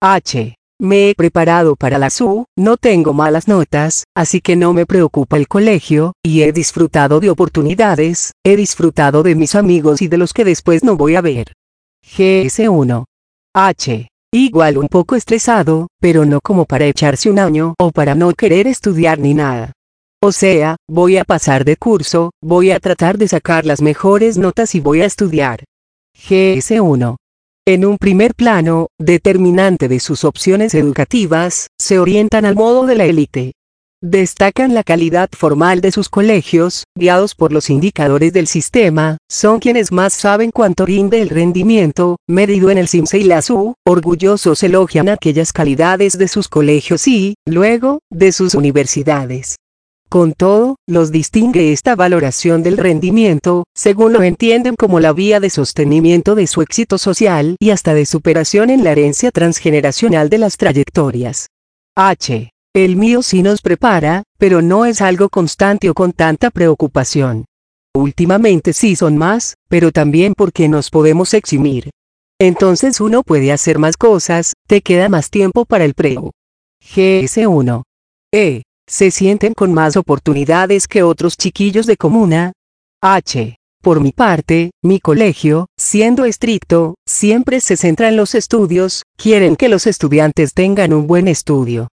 H. Me he preparado para la S U, no tengo malas notas, así que no me preocupa el colegio, y he disfrutado de oportunidades, he disfrutado de mis amigos y de los que después no voy a ver. G S uno. H. Igual un poco estresado, pero no como para echarse un año o para no querer estudiar ni nada. O sea, voy a pasar de curso, voy a tratar de sacar las mejores notas y voy a estudiar. G S uno. En un primer plano, determinante de sus opciones educativas, se orientan al modo de la élite. Destacan la calidad formal de sus colegios, guiados por los indicadores del sistema, son quienes más saben cuánto rinde el rendimiento, medido en el CIMSE y la S U, orgullosos elogian aquellas calidades de sus colegios y, luego, de sus universidades. Con todo, los distingue esta valoración del rendimiento, según lo entienden como la vía de sostenimiento de su éxito social y hasta de superación en la herencia transgeneracional de las trayectorias. H. El mío sí nos prepara, pero no es algo constante o con tanta preocupación. Últimamente sí son más, pero también porque nos podemos eximir. Entonces uno puede hacer más cosas, te queda más tiempo para el preu. G S uno. E. Se sienten con más oportunidades que otros chiquillos de comuna. H. Por mi parte, mi colegio, siendo estricto, siempre se centra en los estudios, quieren que los estudiantes tengan un buen estudio.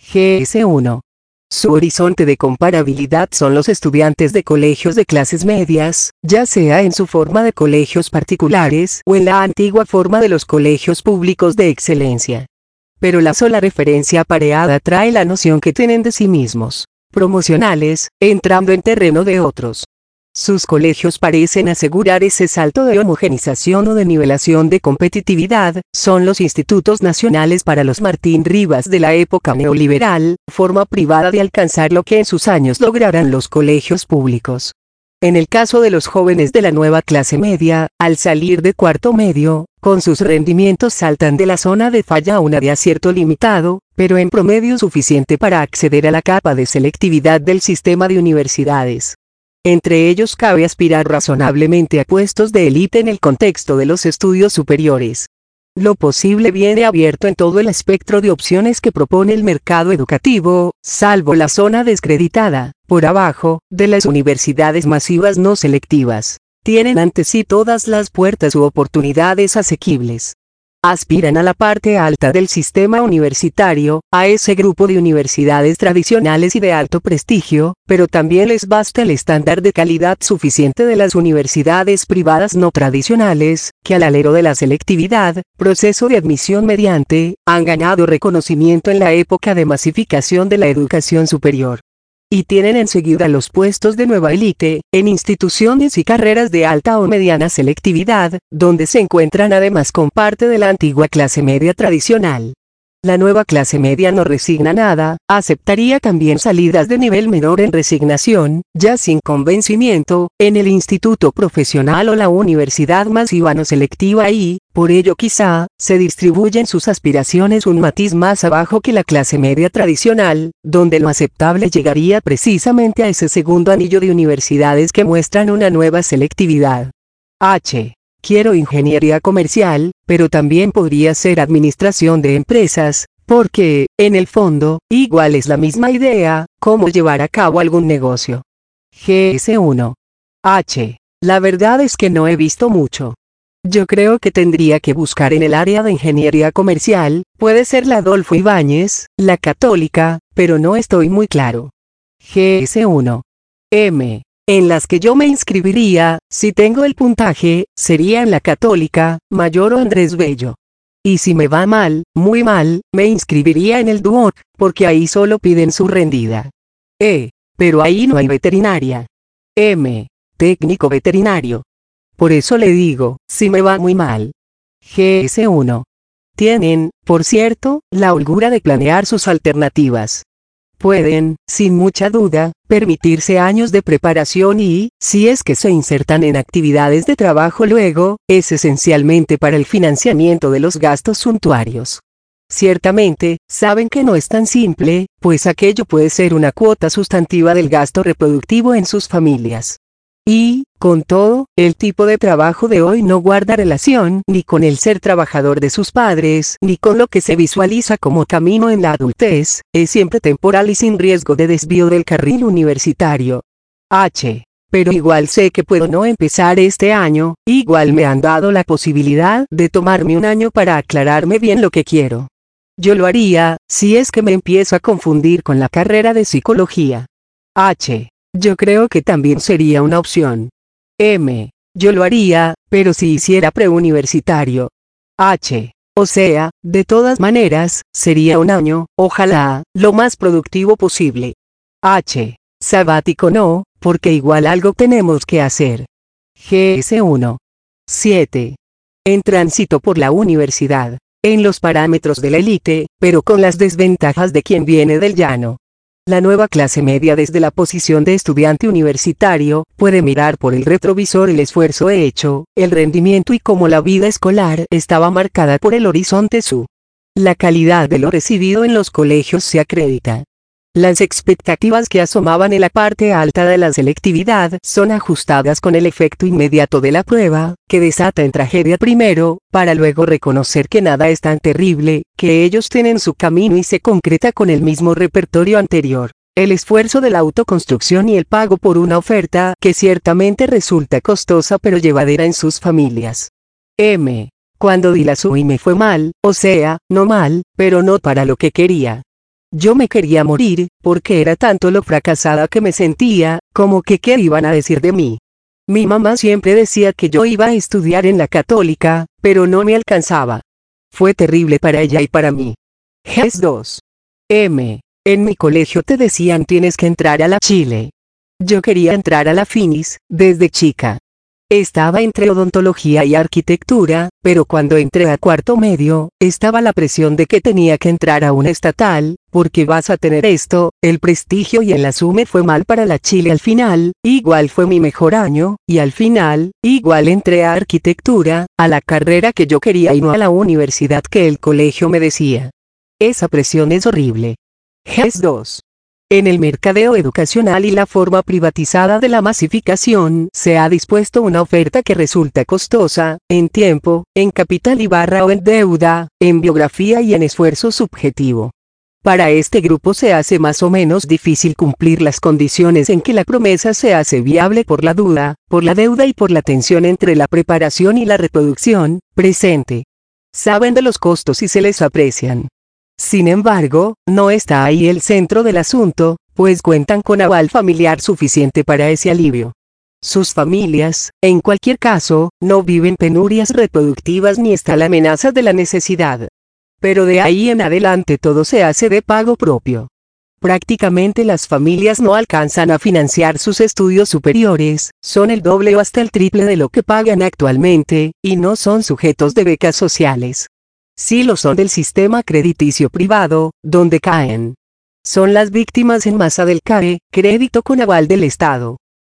G S uno. Su horizonte de comparabilidad son los estudiantes de colegios de clases medias, ya sea en su forma de colegios particulares o en la antigua forma de los colegios públicos de excelencia. Pero la sola referencia apareada trae la noción que tienen de sí mismos, promocionales, entrando en terreno de otros. Sus colegios parecen asegurar ese salto de homogenización o de nivelación de competitividad, son los institutos nacionales para los Martín Rivas de la época neoliberal, forma privada de alcanzar lo que en sus años lograran los colegios públicos. En el caso de los jóvenes de la nueva clase media, al salir de cuarto medio, con sus rendimientos saltan de la zona de falla a una de acierto limitado, pero en promedio suficiente para acceder a la capa de selectividad del sistema de universidades. Entre ellos cabe aspirar razonablemente a puestos de élite en el contexto de los estudios superiores. Lo posible viene abierto en todo el espectro de opciones que propone el mercado educativo, salvo la zona descreditada, por abajo, de las universidades masivas no selectivas. Tienen ante sí todas las puertas u oportunidades asequibles. Aspiran a la parte alta del sistema universitario, a ese grupo de universidades tradicionales y de alto prestigio, pero también les basta el estándar de calidad suficiente de las universidades privadas no tradicionales, que al alero de la selectividad, proceso de admisión mediante, han ganado reconocimiento en la época de masificación de la educación superior. Y tienen enseguida los puestos de nueva élite, en instituciones y carreras de alta o mediana selectividad, donde se encuentran además con parte de la antigua clase media tradicional. La nueva clase media no resigna nada, aceptaría también salidas de nivel menor en resignación, ya sin convencimiento, en el instituto profesional o la universidad masiva no selectiva y, por ello quizá, se distribuyen sus aspiraciones un matiz más abajo que la clase media tradicional, donde lo aceptable llegaría precisamente a ese segundo anillo de universidades que muestran una nueva selectividad. H. Quiero ingeniería comercial, pero también podría ser administración de empresas, porque, en el fondo, igual es la misma idea, cómo llevar a cabo algún negocio. G S uno. H. La verdad es que no he visto mucho. Yo creo que tendría que buscar en el área de ingeniería comercial, puede ser la Adolfo Ibáñez, la Católica, pero no estoy muy claro. G S uno. M. En las que yo me inscribiría, si tengo el puntaje, sería en la Católica, Mayor o Andrés Bello. Y si me va mal, muy mal, me inscribiría en el DUOC, porque ahí solo piden su rendida. E. Pero ahí no hay veterinaria. M. Técnico veterinario. Por eso le digo, si me va muy mal. G S uno. Tienen, por cierto, la holgura de planear sus alternativas. Pueden, sin mucha duda, permitirse años de preparación y, si es que se insertan en actividades de trabajo luego, es esencialmente para el financiamiento de los gastos suntuarios. Ciertamente, saben que no es tan simple, pues aquello puede ser una cuota sustantiva del gasto reproductivo en sus familias. Y, con todo, el tipo de trabajo de hoy no guarda relación ni con el ser trabajador de sus padres, ni con lo que se visualiza como camino en la adultez, es siempre temporal y sin riesgo de desvío del carril universitario. H. Pero igual sé que puedo no empezar este año, igual me han dado la posibilidad de tomarme un año para aclararme bien lo que quiero. Yo lo haría, si es que me empiezo a confundir con la carrera de psicología. H. Yo creo que también sería una opción. M. Yo lo haría, pero si hiciera preuniversitario. H. O sea, de todas maneras, sería un año, ojalá, lo más productivo posible. H. Sabático no, porque igual algo tenemos que hacer. G S uno. siete. En tránsito por la universidad. En los parámetros de la élite, pero con las desventajas de quien viene del llano. La nueva clase media desde la posición de estudiante universitario, puede mirar por el retrovisor el esfuerzo hecho, el rendimiento y cómo la vida escolar estaba marcada por el horizonte su. La calidad de lo recibido en los colegios se acredita. Las expectativas que asomaban en la parte alta de la selectividad son ajustadas con el efecto inmediato de la prueba, que desata en tragedia primero, para luego reconocer que nada es tan terrible, que ellos tienen su camino y se concreta con el mismo repertorio anterior. El esfuerzo de la autoconstrucción y el pago por una oferta que ciertamente resulta costosa pero llevadera en sus familias. M. Cuando di la S U I me fue mal, o sea, no mal, pero no para lo que quería. Yo me quería morir, porque era tanto lo fracasada que me sentía, como que qué iban a decir de mí. Mi mamá siempre decía que yo iba a estudiar en la católica, pero no me alcanzaba. Fue terrible para ella y para mí. G S dos. M. En mi colegio te decían tienes que entrar a la Chile. Yo quería entrar a la Finis, desde chica. Estaba entre odontología y arquitectura, pero cuando entré a cuarto medio, estaba la presión de que tenía que entrar a una estatal, porque vas a tener esto, el prestigio y el asume fue mal para la Chile al final, igual fue mi mejor año, y al final, igual entré a arquitectura, a la carrera que yo quería y no a la universidad que el colegio me decía. Esa presión es horrible. G S dos. En el mercadeo educacional y la forma privatizada de la masificación, se ha dispuesto una oferta que resulta costosa, en tiempo, en capital y barra o en deuda, en biografía y en esfuerzo subjetivo. Para este grupo se hace más o menos difícil cumplir las condiciones en que la promesa se hace viable por la duda, por la deuda y por la tensión entre la preparación y la reproducción, presente. Saben de los costos y se les aprecian. Sin embargo, no está ahí el centro del asunto, pues cuentan con aval familiar suficiente para ese alivio. Sus familias, en cualquier caso, no viven penurias reproductivas ni está la amenaza de la necesidad. Pero de ahí en adelante todo se hace de pago propio. Prácticamente las familias no alcanzan a financiar sus estudios superiores, son el doble o hasta el triple de lo que pagan actualmente, y no son sujetos de becas sociales. Sí lo son del sistema crediticio privado, donde caen. Son las víctimas en masa del C A E, crédito con aval del Estado.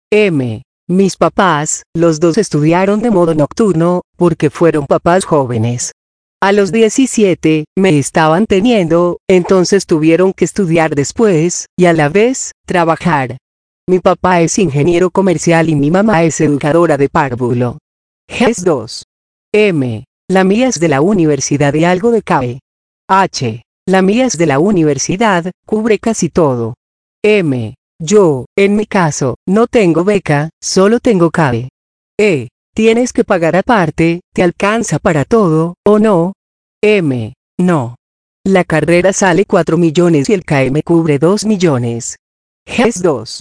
M. Mis papás, los dos estudiaron de modo nocturno, porque fueron papás jóvenes. A los diecisiete, me estaban teniendo, entonces tuvieron que estudiar después, y a la vez, trabajar. Mi papá es ingeniero comercial y mi mamá es educadora de párvulo. G S dos. M. La mía es de la universidad y algo de C A E. H. La mía es de la universidad, cubre casi todo. M. Yo, en mi caso, no tengo beca, solo tengo C A E. E. Tienes que pagar aparte, ¿te alcanza para todo, o no? M. No. La carrera sale cuatro millones y el C A E me cubre dos millones. G S dos.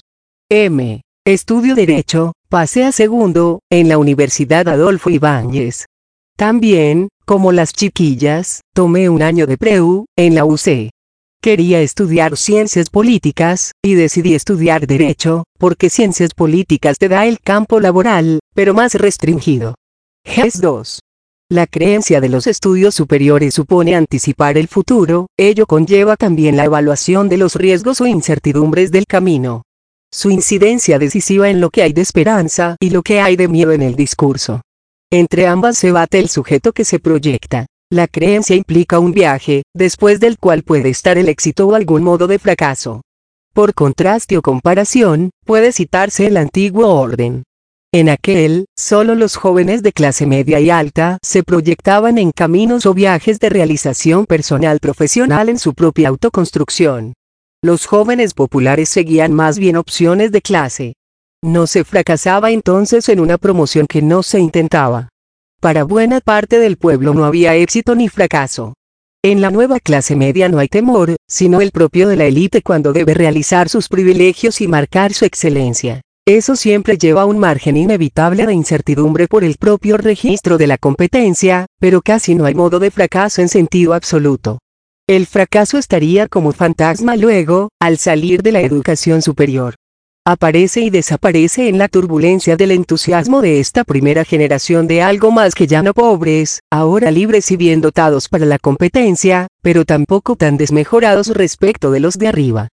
M. Estudio Derecho, pasé a segundo, en la Universidad Adolfo Ibáñez. También, como las chiquillas, tomé un año de preu, en la U C. Quería estudiar ciencias políticas, y decidí estudiar Derecho, porque ciencias políticas te da el campo laboral, pero más restringido. G E S dos. La creencia de los estudios superiores supone anticipar el futuro, ello conlleva también la evaluación de los riesgos o incertidumbres del camino. Su incidencia decisiva en lo que hay de esperanza y lo que hay de miedo en el discurso. Entre ambas se bate el sujeto que se proyecta. La creencia implica un viaje, después del cual puede estar el éxito o algún modo de fracaso. Por contraste o comparación, puede citarse el antiguo orden. En aquel, solo los jóvenes de clase media y alta se proyectaban en caminos o viajes de realización personal profesional en su propia autoconstrucción. Los jóvenes populares seguían más bien opciones de clase. No se fracasaba entonces en una promoción que no se intentaba. Para buena parte del pueblo no había éxito ni fracaso. En la nueva clase media no hay temor, sino el propio de la élite cuando debe realizar sus privilegios y marcar su excelencia. Eso siempre lleva un margen inevitable de incertidumbre por el propio registro de la competencia, pero casi no hay modo de fracaso en sentido absoluto. El fracaso estaría como fantasma luego, al salir de la educación superior. Aparece y desaparece en la turbulencia del entusiasmo de esta primera generación de algo más que ya no pobres, ahora libres y bien dotados para la competencia, pero tampoco tan desmejorados respecto de los de arriba.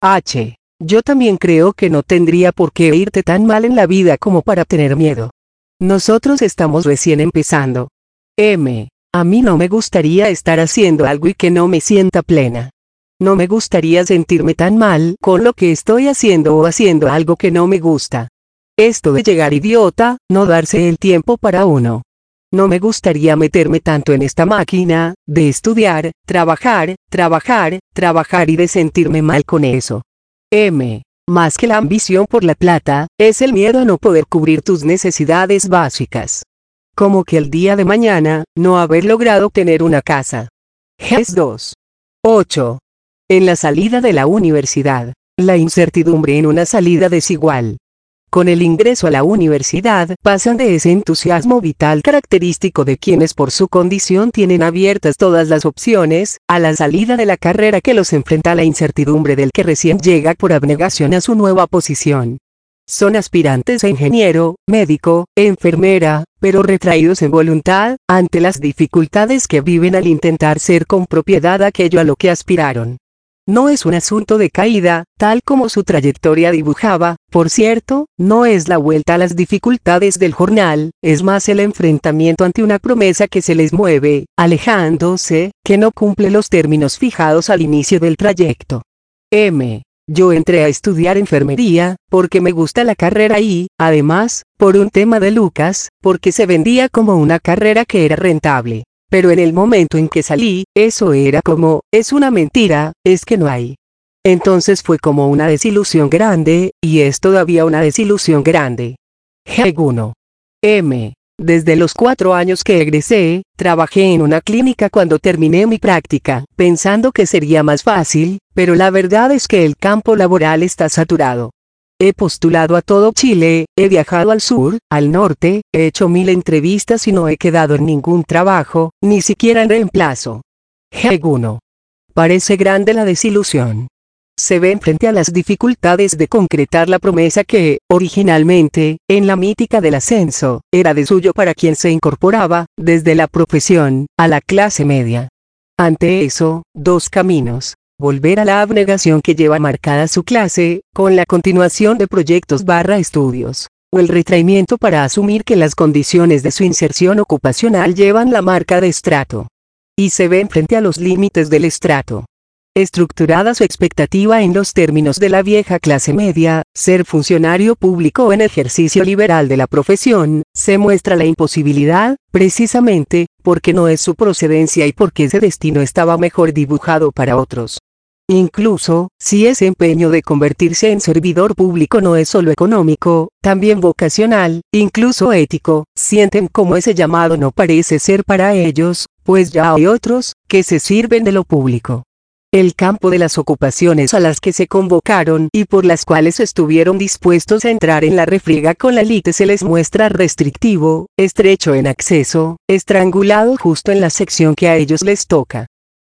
H. Yo también creo que no tendría por qué irte tan mal en la vida como para tener miedo. Nosotros estamos recién empezando. M. A mí no me gustaría estar haciendo algo y que no me sienta plena. No me gustaría sentirme tan mal con lo que estoy haciendo o haciendo algo que no me gusta. Esto de llegar idiota, no darse el tiempo para uno. No me gustaría meterme tanto en esta máquina, de estudiar, trabajar, trabajar, trabajar y de sentirme mal con eso. M. Más que la ambición por la plata, es el miedo a no poder cubrir tus necesidades básicas. Como que el día de mañana, no haber logrado tener una casa. G E S dos. ocho. En la salida de la universidad, la incertidumbre en una salida desigual. Con el ingreso a la universidad pasan de ese entusiasmo vital característico de quienes por su condición tienen abiertas todas las opciones, a la salida de la carrera que los enfrenta a la incertidumbre del que recién llega por abnegación a su nueva posición. Son aspirantes a ingeniero, médico, enfermera, pero retraídos en voluntad, ante las dificultades que viven al intentar ser con propiedad aquello a lo que aspiraron. No es un asunto de caída, tal como su trayectoria dibujaba, por cierto, no es la vuelta a las dificultades del jornal, es más el enfrentamiento ante una promesa que se les mueve, alejándose, que no cumple los términos fijados al inicio del trayecto. M. Yo entré a estudiar enfermería, porque me gusta la carrera y, además, por un tema de Lucas, porque se vendía como una carrera que era rentable. Pero en el momento en que salí, eso era como, es una mentira, es que no hay. Entonces fue como una desilusión grande, y es todavía una desilusión grande. G uno. M. Desde los cuatro años que egresé, trabajé en una clínica cuando terminé mi práctica, pensando que sería más fácil, pero la verdad es que el campo laboral está saturado. He postulado a todo Chile, he viajado al sur, al norte, he hecho mil entrevistas y no he quedado en ningún trabajo, ni siquiera en reemplazo. G uno. Parece grande la desilusión. Se ven frente a las dificultades de concretar la promesa que, originalmente, en la mítica del ascenso, era de suyo para quien se incorporaba, desde la profesión, a la clase media. Ante eso, dos caminos. Volver a la abnegación que lleva marcada su clase, con la continuación de proyectos barra estudios, o el retraimiento para asumir que las condiciones de su inserción ocupacional llevan la marca de estrato. Y se ven frente a los límites del estrato. Estructurada su expectativa en los términos de la vieja clase media, ser funcionario público en ejercicio liberal de la profesión, se muestra la imposibilidad, precisamente, porque no es su procedencia y porque ese destino estaba mejor dibujado para otros. Incluso, si ese empeño de convertirse en servidor público no es solo económico, también vocacional, incluso ético, sienten como ese llamado no parece ser para ellos, pues ya hay otros, que se sirven de lo público. El campo de las ocupaciones a las que se convocaron y por las cuales estuvieron dispuestos a entrar en la refriega con la élite se les muestra restrictivo, estrecho en acceso, estrangulado justo en la sección que a ellos les toca.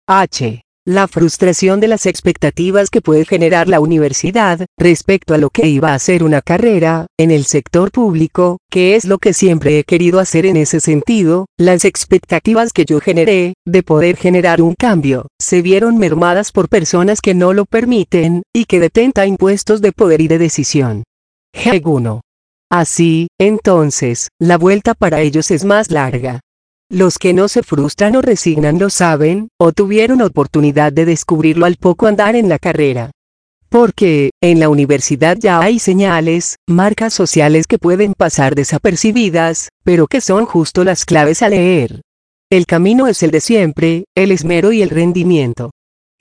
H. La frustración de las expectativas que puede generar la universidad, respecto a lo que iba a ser una carrera, en el sector público, que es lo que siempre he querido hacer en ese sentido, las expectativas que yo generé, de poder generar un cambio, se vieron mermadas por personas que no lo permiten, y que detentan puestos de poder y de decisión. G uno. Así, entonces, la vuelta para ellos es más larga. Los que no se frustran o resignan lo saben, o tuvieron oportunidad de descubrirlo al poco andar en la carrera. Porque, en la universidad ya hay señales, marcas sociales que pueden pasar desapercibidas, pero que son justo las claves a leer. El camino es el de siempre, el esmero y el rendimiento.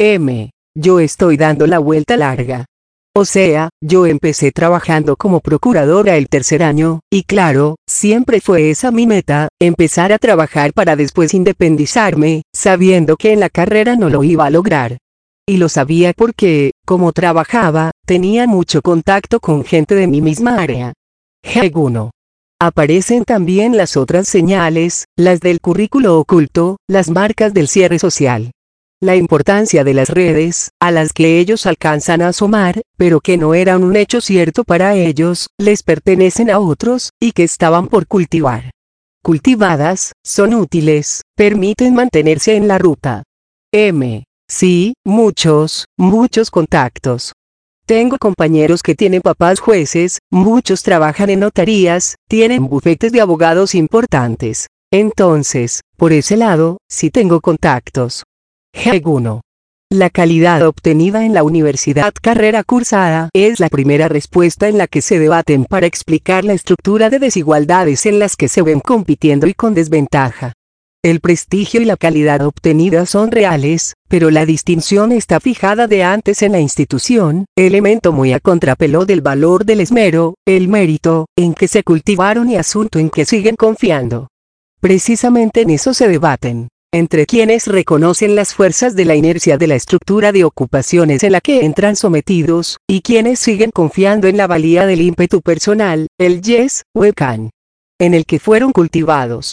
M. Yo estoy dando la vuelta larga. O sea, yo empecé trabajando como procuradora el tercer año, y claro, siempre fue esa mi meta, empezar a trabajar para después independizarme, sabiendo que en la carrera no lo iba a lograr. Y lo sabía porque, como trabajaba, tenía mucho contacto con gente de mi misma área. G uno. Aparecen también las otras señales, las del currículo oculto, las marcas del cierre social. La importancia de las redes, a las que ellos alcanzan a asomar, pero que no eran un hecho cierto para ellos, les pertenecen a otros, y que estaban por cultivar. Cultivadas, son útiles, permiten mantenerse en la ruta. M. Sí, muchos, muchos contactos. Tengo compañeros que tienen papás jueces, muchos trabajan en notarías, tienen bufetes de abogados importantes. Entonces, por ese lado, sí tengo contactos. G uno. La calidad obtenida en la universidad carrera cursada es la primera respuesta en la que se debaten para explicar la estructura de desigualdades en las que se ven compitiendo y con desventaja. El prestigio y la calidad obtenida son reales, pero la distinción está fijada de antes en la institución, elemento muy a contrapelo del valor del esmero, el mérito, en que se cultivaron y asunto en que siguen confiando. Precisamente en eso se debaten. Entre quienes reconocen las fuerzas de la inercia de la estructura de ocupaciones en la que entran sometidos, y quienes siguen confiando en la valía del ímpetu personal, el yes, o el can, en el que fueron cultivados.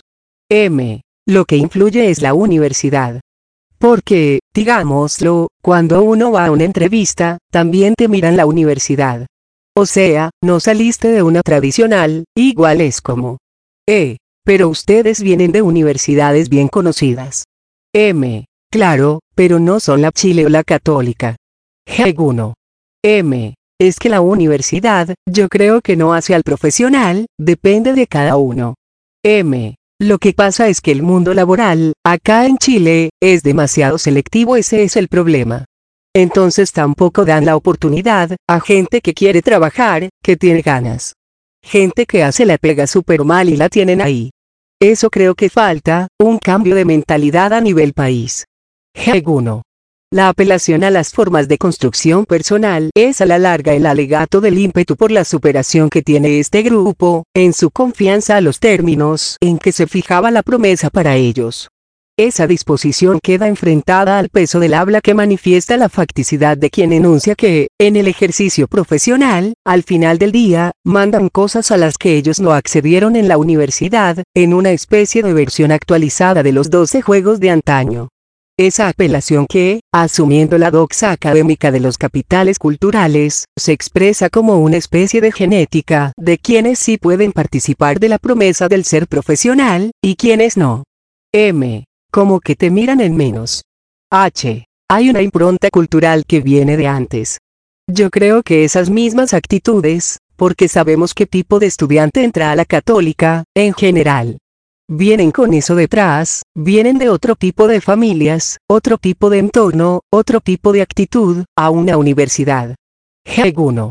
M. Lo que influye es la universidad. Porque, digámoslo, cuando uno va a una entrevista, también te miran la universidad. O sea, no saliste de una tradicional, igual es como. E. Pero ustedes vienen de universidades bien conocidas. M. Claro, pero no son la Chile o la Católica. G uno. M. Es que la universidad, yo creo que no hace al profesional, depende de cada uno. M. Lo que pasa es que el mundo laboral, acá en Chile, es demasiado selectivo, ese es el problema. Entonces tampoco dan la oportunidad a gente que quiere trabajar, que tiene ganas. Gente que hace la pega súper mal y la tienen ahí. Eso creo que falta, un cambio de mentalidad a nivel país. G uno. La apelación a las formas de construcción personal es a la larga el alegato del ímpetu por la superación que tiene este grupo, en su confianza a los términos en que se fijaba la promesa para ellos. Esa disposición queda enfrentada al peso del habla que manifiesta la facticidad de quien enuncia que, en el ejercicio profesional, al final del día, mandan cosas a las que ellos no accedieron en la universidad, en una especie de versión actualizada de los doce juegos de antaño. Esa apelación que, asumiendo la doxa académica de los capitales culturales, se expresa como una especie de genética de quienes sí pueden participar de la promesa del ser profesional, y quienes no. M. Como que te miran en menos. H. Hay una impronta cultural que viene de antes. Yo creo que esas mismas actitudes, porque sabemos qué tipo de estudiante entra a la católica, en general. Vienen con eso detrás, vienen de otro tipo de familias, otro tipo de entorno, otro tipo de actitud, a una universidad. G uno.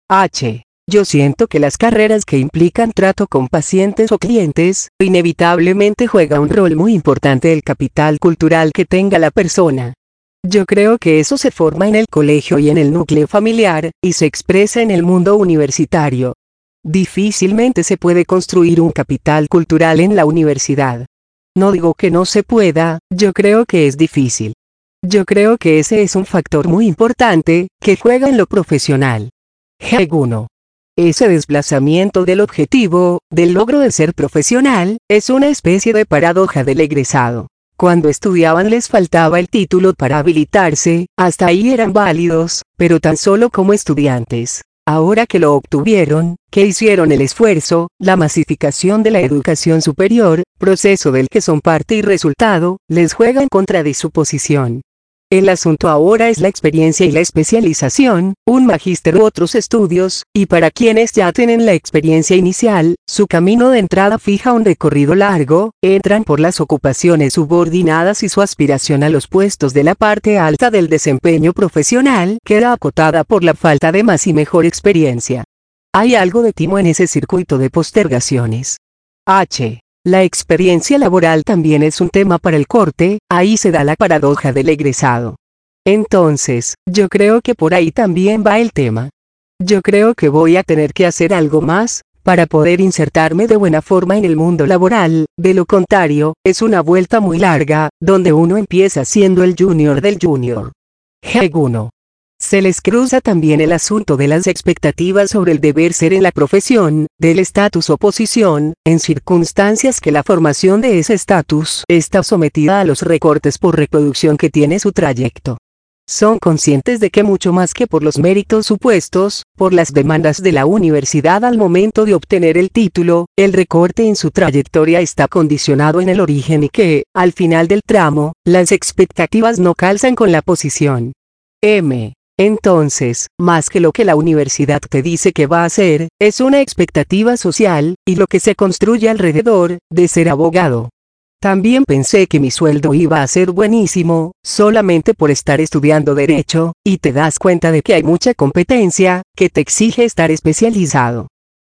H. Yo siento que las carreras que implican trato con pacientes o clientes, inevitablemente juega un rol muy importante el capital cultural que tenga la persona. Yo creo que eso se forma en el colegio y en el núcleo familiar, y se expresa en el mundo universitario. Difícilmente se puede construir un capital cultural en la universidad. No digo que no se pueda, yo creo que es difícil. Yo creo que ese es un factor muy importante, que juega en lo profesional. uno. Ese desplazamiento del objetivo, del logro de ser profesional, es una especie de paradoja del egresado. Cuando estudiaban les faltaba el título para habilitarse, hasta ahí eran válidos, pero tan solo como estudiantes. Ahora que lo obtuvieron, que hicieron el esfuerzo, la masificación de la educación superior, proceso del que son parte y resultado, les juega en contra de su posición. El asunto ahora es la experiencia y la especialización, un magíster u otros estudios, y para quienes ya tienen la experiencia inicial, su camino de entrada fija un recorrido largo, entran por las ocupaciones subordinadas y su aspiración a los puestos de la parte alta del desempeño profesional queda acotada por la falta de más y mejor experiencia. Hay algo de timo en ese circuito de postergaciones. H. La experiencia laboral también es un tema para el corte, ahí se da la paradoja del egresado. Entonces, yo creo que por ahí también va el tema. Yo creo que voy a tener que hacer algo más, para poder insertarme de buena forma en el mundo laboral, de lo contrario, es una vuelta muy larga, donde uno empieza siendo el junior del junior. uno. Se les cruza también el asunto de las expectativas sobre el deber ser en la profesión, del estatus o posición, en circunstancias que la formación de ese estatus está sometida a los recortes por reproducción que tiene su trayecto. Son conscientes de que mucho más que por los méritos supuestos, por las demandas de la universidad al momento de obtener el título, el recorte en su trayectoria está condicionado en el origen y que, al final del tramo, las expectativas no calzan con la posición. M. Entonces, más que lo que la universidad te dice que va a hacer, es una expectativa social, y lo que se construye alrededor, de ser abogado. También pensé que mi sueldo iba a ser buenísimo, solamente por estar estudiando derecho, y te das cuenta de que hay mucha competencia, que te exige estar especializado.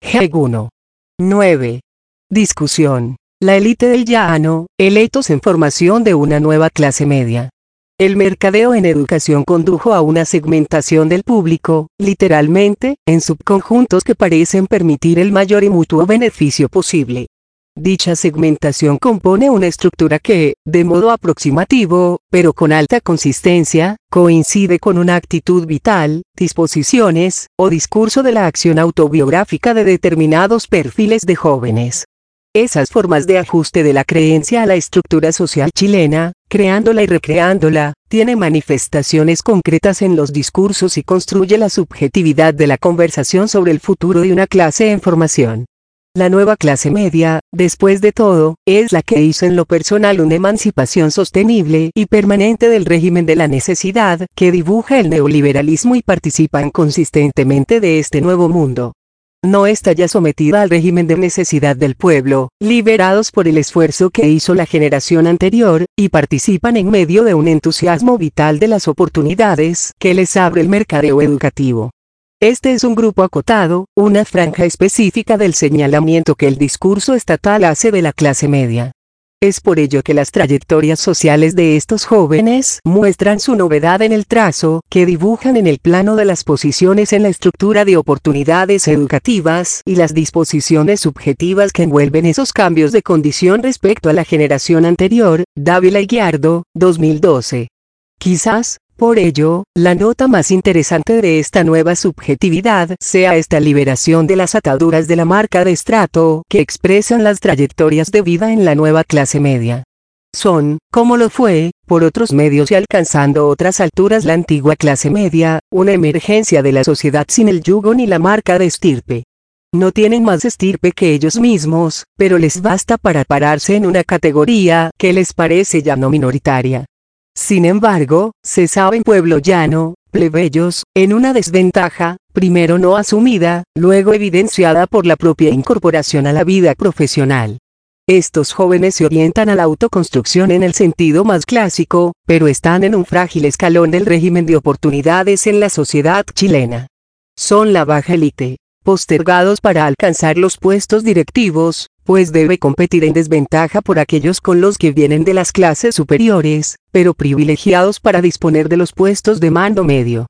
uno. nueve. Discusión. La élite del llano, el etos en formación de una nueva clase media. El mercadeo en educación condujo a una segmentación del público, literalmente, en subconjuntos que parecen permitir el mayor y mutuo beneficio posible. Dicha segmentación compone una estructura que, de modo aproximativo, pero con alta consistencia, coincide con una actitud vital, disposiciones, o discurso de la acción autobiográfica de determinados perfiles de jóvenes. Esas formas de ajuste de la creencia a la estructura social chilena, creándola y recreándola, tiene manifestaciones concretas en los discursos y construye la subjetividad de la conversación sobre el futuro de una clase en formación. La nueva clase media, después de todo, es la que hizo en lo personal una emancipación sostenible y permanente del régimen de la necesidad que dibuja el neoliberalismo y participan consistentemente de este nuevo mundo. No está ya sometida al régimen de necesidad del pueblo, liberados por el esfuerzo que hizo la generación anterior, y participan en medio de un entusiasmo vital de las oportunidades que les abre el mercadeo educativo. Este es un grupo acotado, una franja específica del señalamiento que el discurso estatal hace de la clase media. Es por ello que las trayectorias sociales de estos jóvenes muestran su novedad en el trazo que dibujan en el plano de las posiciones en la estructura de oportunidades educativas y las disposiciones subjetivas que envuelven esos cambios de condición respecto a la generación anterior. Dávila y Guiardo, dos mil doce. Quizás, por ello, la nota más interesante de esta nueva subjetividad sea esta liberación de las ataduras de la marca de estrato que expresan las trayectorias de vida en la nueva clase media. Son, como lo fue, por otros medios y alcanzando otras alturas la antigua clase media, una emergencia de la sociedad sin el yugo ni la marca de estirpe. No tienen más estirpe que ellos mismos, pero les basta para pararse en una categoría que les parece ya no minoritaria. Sin embargo, se saben pueblo llano, plebeyos, en una desventaja, primero no asumida, luego evidenciada por la propia incorporación a la vida profesional. Estos jóvenes se orientan a la autoconstrucción en el sentido más clásico, pero están en un frágil escalón del régimen de oportunidades en la sociedad chilena. Son la baja élite, postergados para alcanzar los puestos directivos, pues debe competir en desventaja por aquellos con los que vienen de las clases superiores, pero privilegiados para disponer de los puestos de mando medio.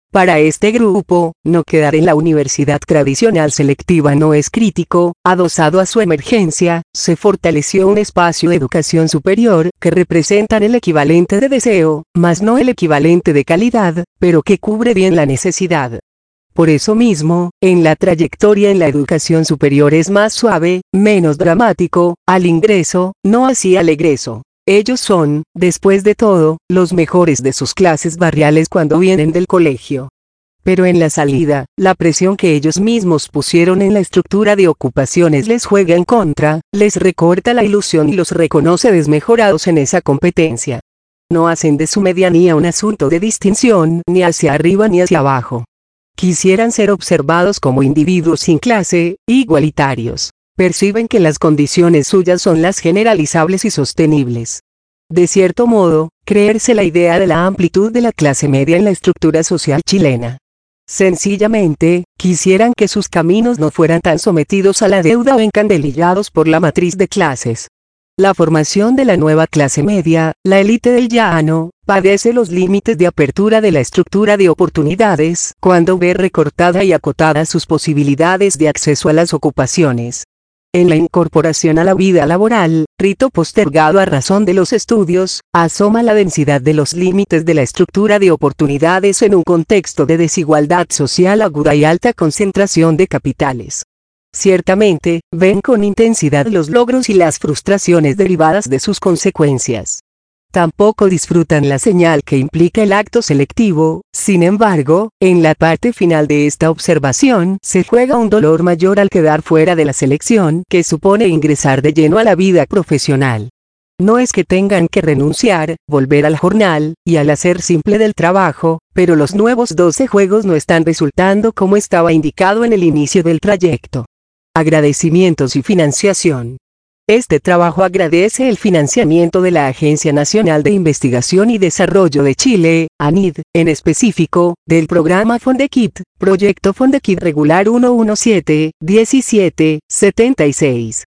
Para este grupo, no quedar en la universidad tradicional selectiva no es crítico. Adosado a su emergencia, se fortaleció un espacio de educación superior que representan el equivalente de deseo, mas no el equivalente de calidad, pero que cubre bien la necesidad. Por eso mismo, en la trayectoria en la educación superior es más suave, menos dramático, al ingreso, no así al egreso. Ellos son, después de todo, los mejores de sus clases barriales cuando vienen del colegio. Pero en la salida, la presión que ellos mismos pusieron en la estructura de ocupaciones les juega en contra, les recorta la ilusión y los reconoce desmejorados en esa competencia. No hacen de su medianía un asunto de distinción, ni hacia arriba ni hacia abajo. Quisieran ser observados como individuos sin clase, igualitarios. Perciben que las condiciones suyas son las generalizables y sostenibles. De cierto modo, creerse la idea de la amplitud de la clase media en la estructura social chilena. Sencillamente, quisieran que sus caminos no fueran tan sometidos a la deuda o encandelillados por la matriz de clases. La formación de la nueva clase media, la élite del llano, padece los límites de apertura de la estructura de oportunidades cuando ve recortada y acotada sus posibilidades de acceso a las ocupaciones. En la incorporación a la vida laboral, rito postergado a razón de los estudios, asoma la densidad de los límites de la estructura de oportunidades en un contexto de desigualdad social aguda y alta concentración de capitales. Ciertamente, ven con intensidad los logros y las frustraciones derivadas de sus consecuencias. Tampoco disfrutan la señal que implica el acto selectivo. Sin embargo, en la parte final de esta observación se juega un dolor mayor al quedar fuera de la selección que supone ingresar de lleno a la vida profesional. No es que tengan que renunciar, volver al jornal, y al hacer simple del trabajo, pero los nuevos doce juegos no están resultando como estaba indicado en el inicio del trayecto. Agradecimientos y financiación. Este trabajo agradece el financiamiento de la Agencia Nacional de Investigación y Desarrollo de Chile, ANID, en específico, del programa Fondequit, Proyecto Fondequit Regular ciento diecisiete, setenta y seis.